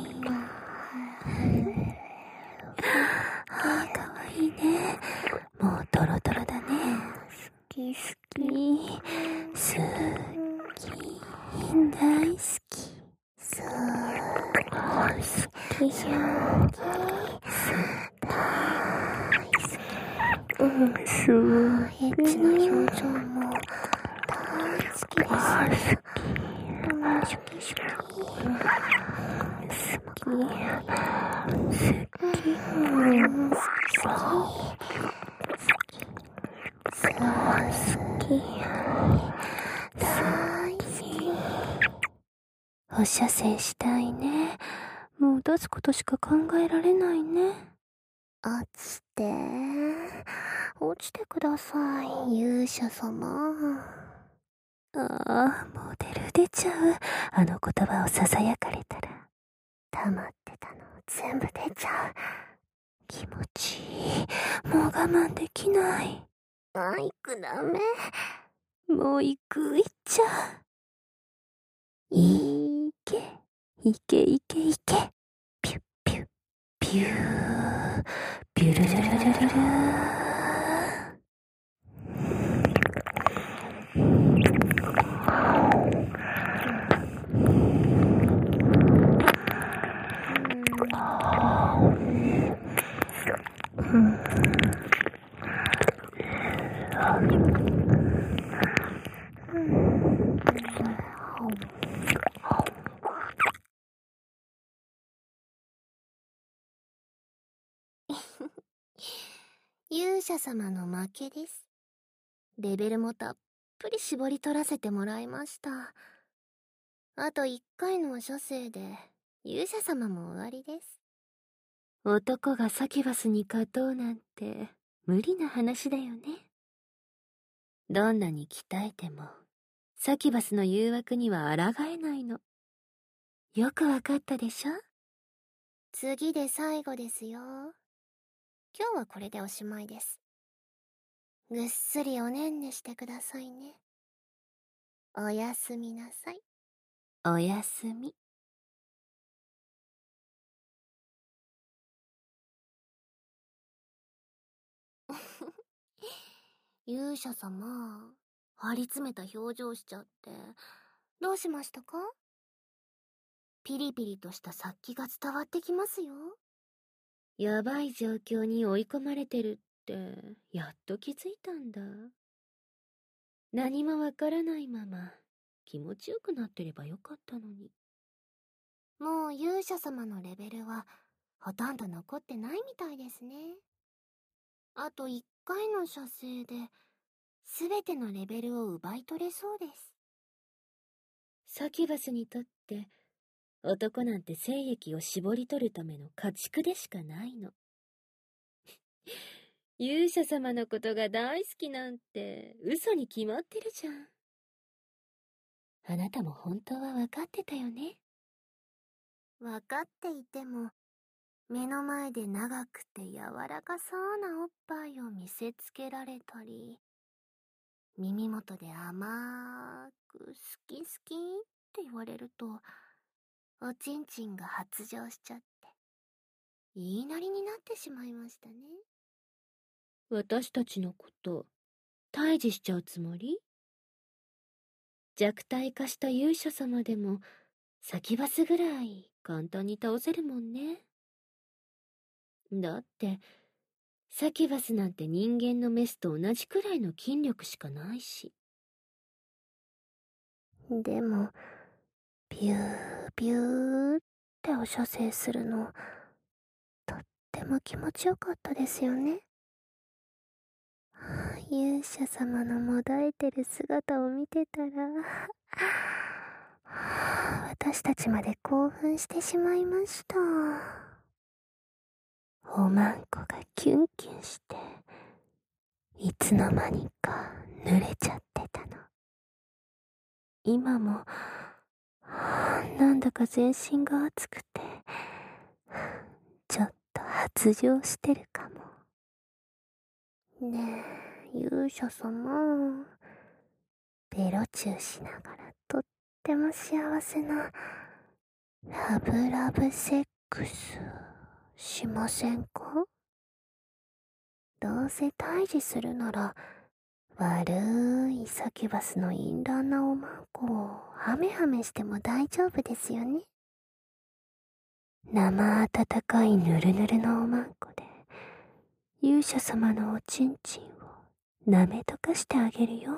あー、かわいいね。もうトロトロだね。好き好き、好き、大好き、そう大好き、好き、大好き、うん、そう。エッチな表情も大好きです。うん、シュキシュキ、好き、好き、うん、好き、好き、そう好き、大好き。お射精したいね。もう出すことしか考えられないね。落ちて、落ちてください、勇者様。ああ、もう出る出ちゃう。あの言葉を囁かれたら、溜まってたの全部出ちゃう。気持ちいい。もう我慢できない。あ、いくダメ。 もう行く、行っちゃう。いけ、いけいけいけ。ピュッピュッ、ピュー、ピュルルルルルルー。勇者様の負けです。レベルもたっぷり絞り取らせてもらいました。あといっかいの処世で勇者様も終わりです。男がサキュバスに勝とうなんて無理な話だよね。どんなに鍛えてもサキュバスの誘惑には抗えないの。よくわかったでしょ？次で最後ですよ。今日はこれでおしまいです。ぐっすりおねんねしてくださいね。おやすみなさい。おやすみ。勇者様、張り詰めた表情しちゃって、どうしましたか？ピリピリとした殺気が伝わってきますよ。やばい状況に追い込まれてるって、やっと気づいたんだ。何もわからないまま、気持ちよくなってればよかったのに。もう勇者様のレベルは、ほとんど残ってないみたいですね。あといっかいの射精で、すべてのレベルを奪い取れそうです。サキュバスにとって、男なんて精液を絞り取るための家畜でしかないの。勇者様のことが大好きなんて嘘に決まってるじゃん。あなたも本当は分かってたよね。分かっていても、目の前で長くて柔らかそうなおっぱいを見せつけられたり、耳元で甘く好き好きって言われると、おちんちんが発情しちゃって、言いなりになってしまいましたね。私たちのこと、退治しちゃうつもり？弱体化した勇者様でも、サキュバスぐらい簡単に倒せるもんね。だって、サキュバスなんて人間のメスと同じくらいの筋力しかないし。でも、ビュービューってお射精するの、とっても気持ちよかったですよね。勇者様のもだえてる姿を見てたら私たちまで興奮してしまいました。おまんこがキュンキュンしていつの間にか濡れちゃってたの。今もなんだか全身が熱くてちょっと発情してるかも。ねえ勇者様、ベロチューしながらとっても幸せなラブラブセックスしませんか？どうせ退治するなら悪いサキュバスの淫乱なおまんこをハメハメしても大丈夫ですよね。生温かいヌルヌルのおまんこで勇者様のおちんちんを舐めとかしてあげるよ。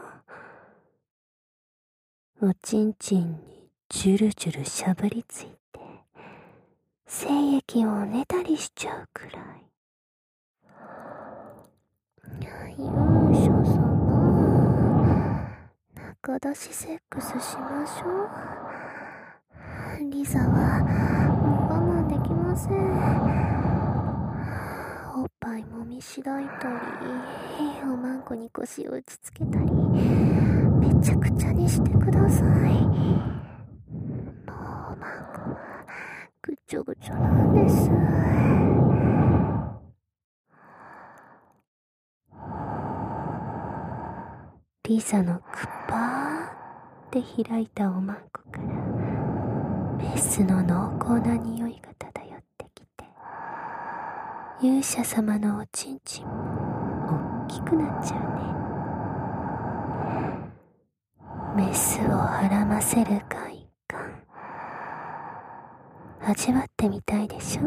おちんちんにジュルジュルしゃぶりついて精液をねたりしちゃうくらい。勇者様、中出しセックスしましょう。リザはもう我慢できません。おっぱいもみしだいたり、おまんこに腰を打ちつけたり、めちゃくちゃにしてください。もうおまんこはぐちょぐちょなんです。 リザのくぱーって開いたおまんこからメスの濃厚な匂いが漂ってきて、勇者様のおちんちんも大きくなっちゃうね。メスをはらませる快感、味わってみたいでしょ。ほ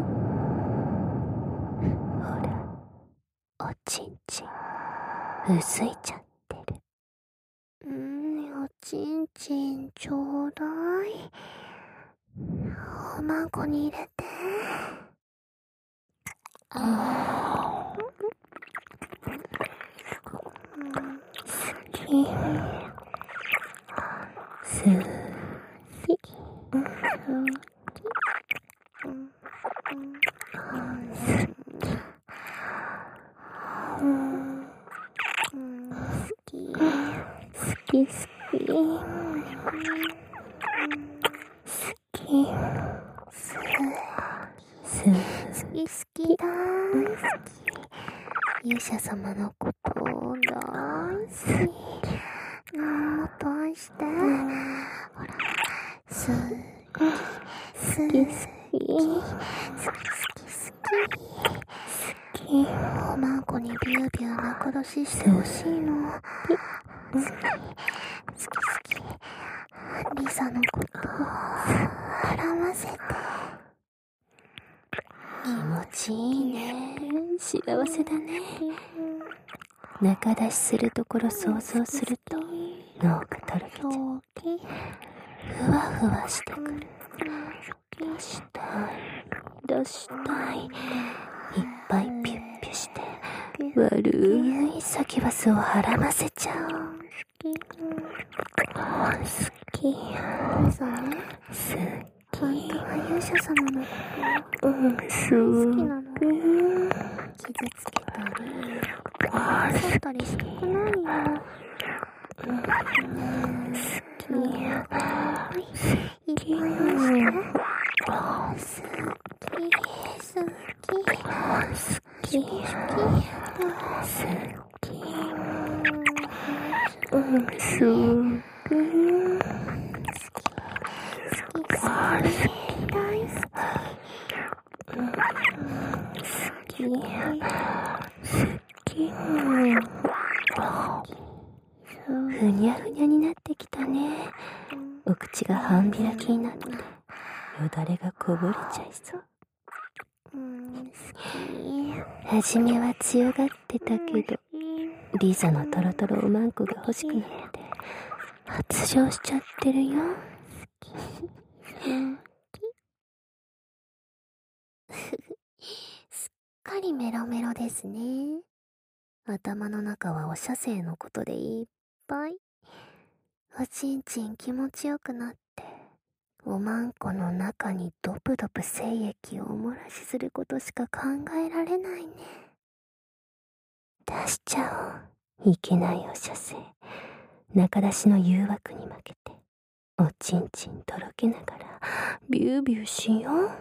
ら、おちんちんうずいちゃってる。うーん、おちんちんちょうだい。おまんこに入れて。あー、好き。好き。好き好き。好き好き大好き。勇者様のこと大好き。うん、もっと愛して。ほら、好き好き好き好き好き好き。おまんこにビュービュー仲出ししてほしいの。好き好き好き。リサのことはらませて。気持ちいいね。幸せだね。仲出しするところ想像すると脳がとろけちゃう。ふわふわしてくる。出したい出したい。いっぱいピュッピュして悪いサキュバスをはらませちゃう。好き。そうね。好き。本当は勇者様のことうん好きなの。傷つけたり刺ったりしたくないよ。うん好き。はいいっぱい愛して。好き好き好き好きうん好き。大好き好き。ふにゃふにゃになってきたね。お口が半開きになってよだれがこぼれちゃいそう。はじめは強がってたけど、リザのトロトロおまんこが欲しくなって発情しちゃってるよ。すっかりメロメロですね。頭の中はお射精のことでいっぱい。おちんちん気持ちよくなって、おまんこの中にドプドプ精液をおもらしすることしか考えられないね。出しちゃおう。いけないお射精。仲出しの誘惑に負けて、おちんちんとろけながらビュービューしよう。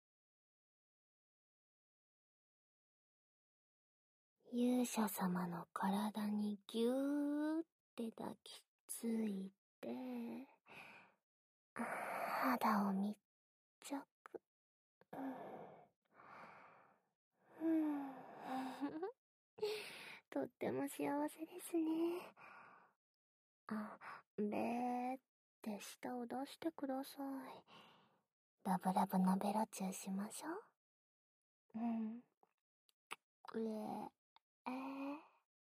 勇者様の体にぎゅーって抱きついて、肌を密着。うん、とっても幸せですね。あ、べーって舌を出してください。ラブラブのベロチューしましょう。うん。えー、えー、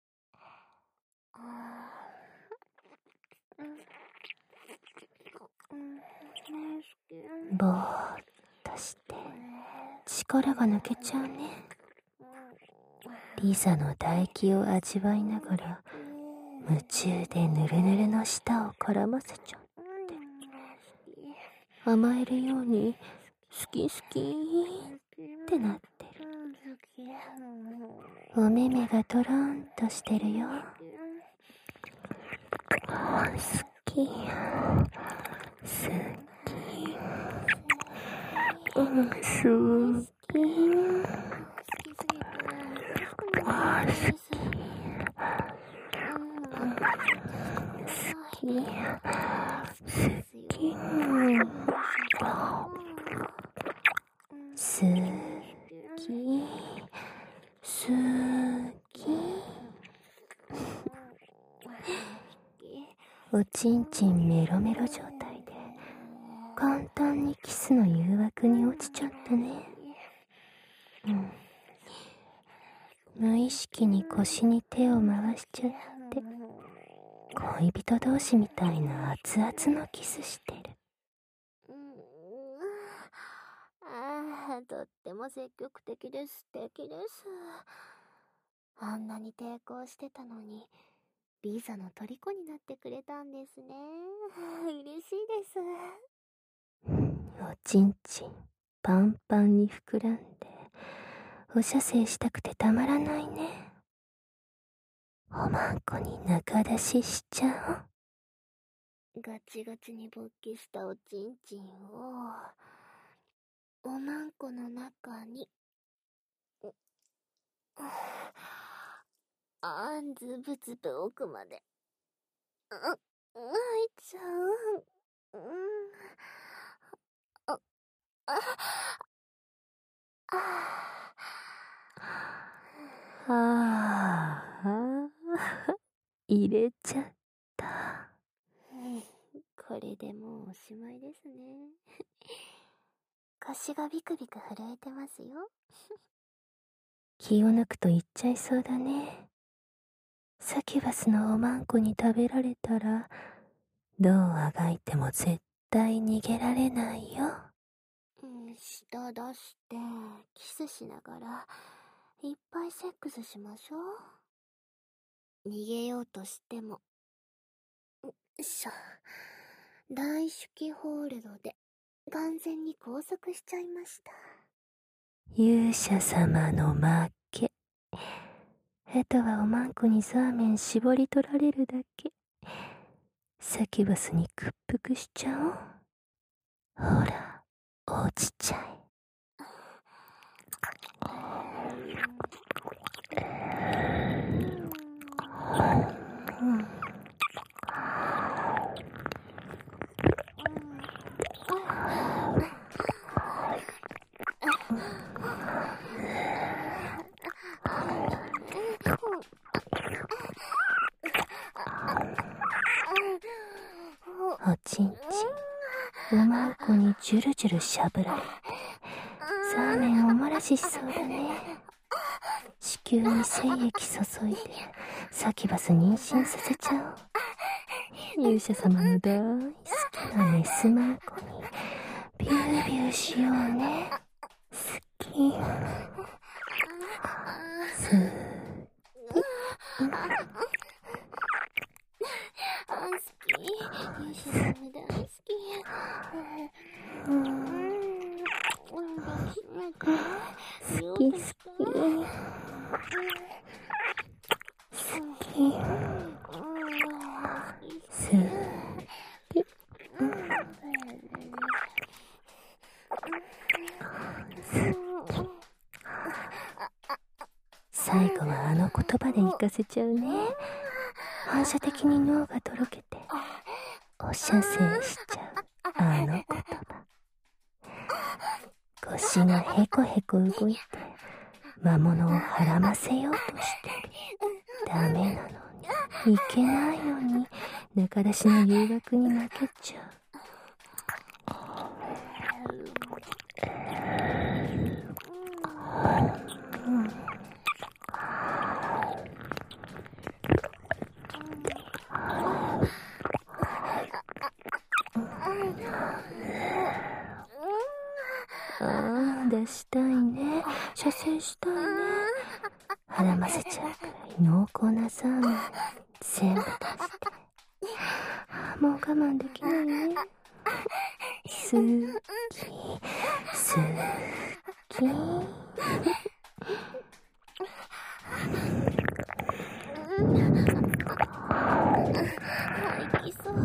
あー、うん、うん、ぼーっとして力が抜けちゃうね。リザの唾液を味わいながら夢中でぬるぬるの舌を絡ませちゃって甘えるように好き好きってなってる。お目目がトロンとしてるよ。好き好きうん好きあ好き好き好き。おちんちんメロメロ状態で簡単にキスの誘惑に落ちちゃったね。うん、無意識に腰に手を回しちゃって恋人同士みたいな熱々のキスしてる。ああ、とっても積極的で素敵です。あんなに抵抗してたのにリーザの虜になってくれたんですね。嬉しいです。おちんちんパンパンに膨らんでお射精したくてたまらないね。おまんこに中出ししちゃおう。ガチガチに勃起したおちんちんをおまんこの中にあんずぶずぶ奥までう入っちゃう。うんああああ入れちゃった。これでもうおしまいですね。腰がビクビク震えてますよ。気を抜くと言っちゃいそうだね。サキュバスのおまんこに食べられたらどうあがいても絶対逃げられないよ。うん、舌出してキスしながらいっぱいセックスしましょう。逃げようとしてもよいしょ。大手記ホールドで完全に拘束しちゃいました。勇者様の負け。あとはおまんこにザーメン絞り取られるだけ。サキュバスに屈服しちゃおう。ほら落ちちゃえ。おちんちんおまんこにジュルジュルしゃぶられてザーメンおもらししそうだね。子宮に精液注いでサキュバス妊娠させちゃおう。勇者様の大好きなメスマンコにビュービューしようね。好き好き勇者様大好き。うん好き好き好き最後はあの言葉で行かせちゃうね。反射的に脳がとろけてお射精しちゃうあの言葉。腰がヘコヘコ動いて魔物をはらませようとしてる。ダメなのにいけないのに中出しの誘惑に負けちゃう。ああ出したいね。射精したいね。はらませちゃうくらい濃厚なザーメン全部出して。もう我慢できないね。好き好き吐きそう。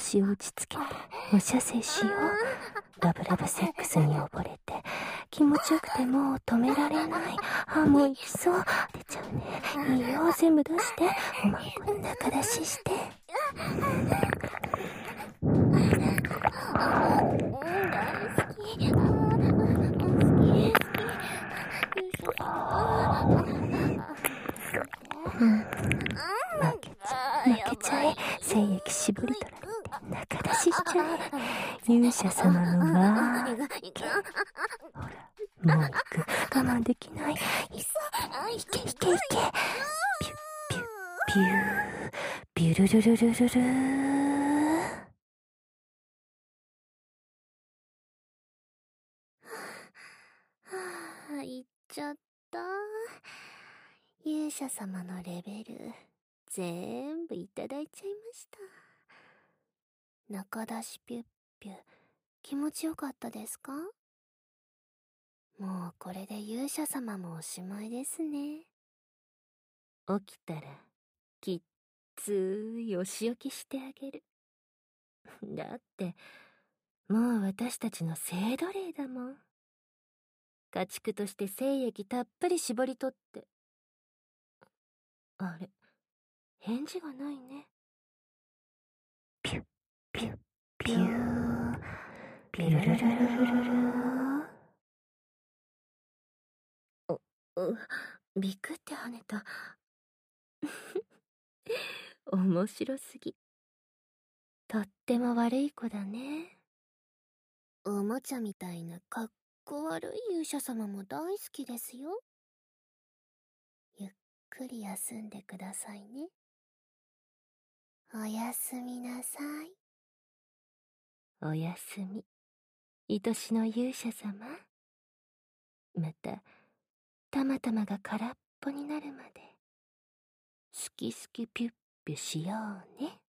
腰を打ちつけてお射精しよう。ラブラブセックスに溺れて気持ちよくてもう止められない。あ、もういきそう。出ちゃうね。いいよ、全部出して。おまんこに中出しして。 大好き。好き、好き。勇者様。 うん。負けちゃえ、負けちゃえ。精液絞り取られて中出ししちゃえ。勇者様のわーけ。ほら、もう行く。我慢できない。いけいけいけ。ピュッピュッピュー。ビュルルルルルルー。 はぁ、行っちゃった。勇者様のレベル、全部いただいちゃいました。中出しピュッピュ、気持ちよかったですか？もうこれで勇者様もおしまいですね。起きたら、きっついお仕置きしてあげる。だって、もう私たちの性奴隷だもん。家畜として精液たっぷり絞り取って。あれ、返事がないね。 ピュッピュッピュー。ピュルルルルルルル。 お、う、ビクって跳ねた。面白すぎ。とっても悪い子だね。おもちゃみたいなかっこ悪い勇者様も大好きですよ。ゆっくり休んでくださいね。おやすみなさい。おやすみ、愛しの勇者様。また、たまたまが空っぽになるまで、好き好きピュッピュしようね。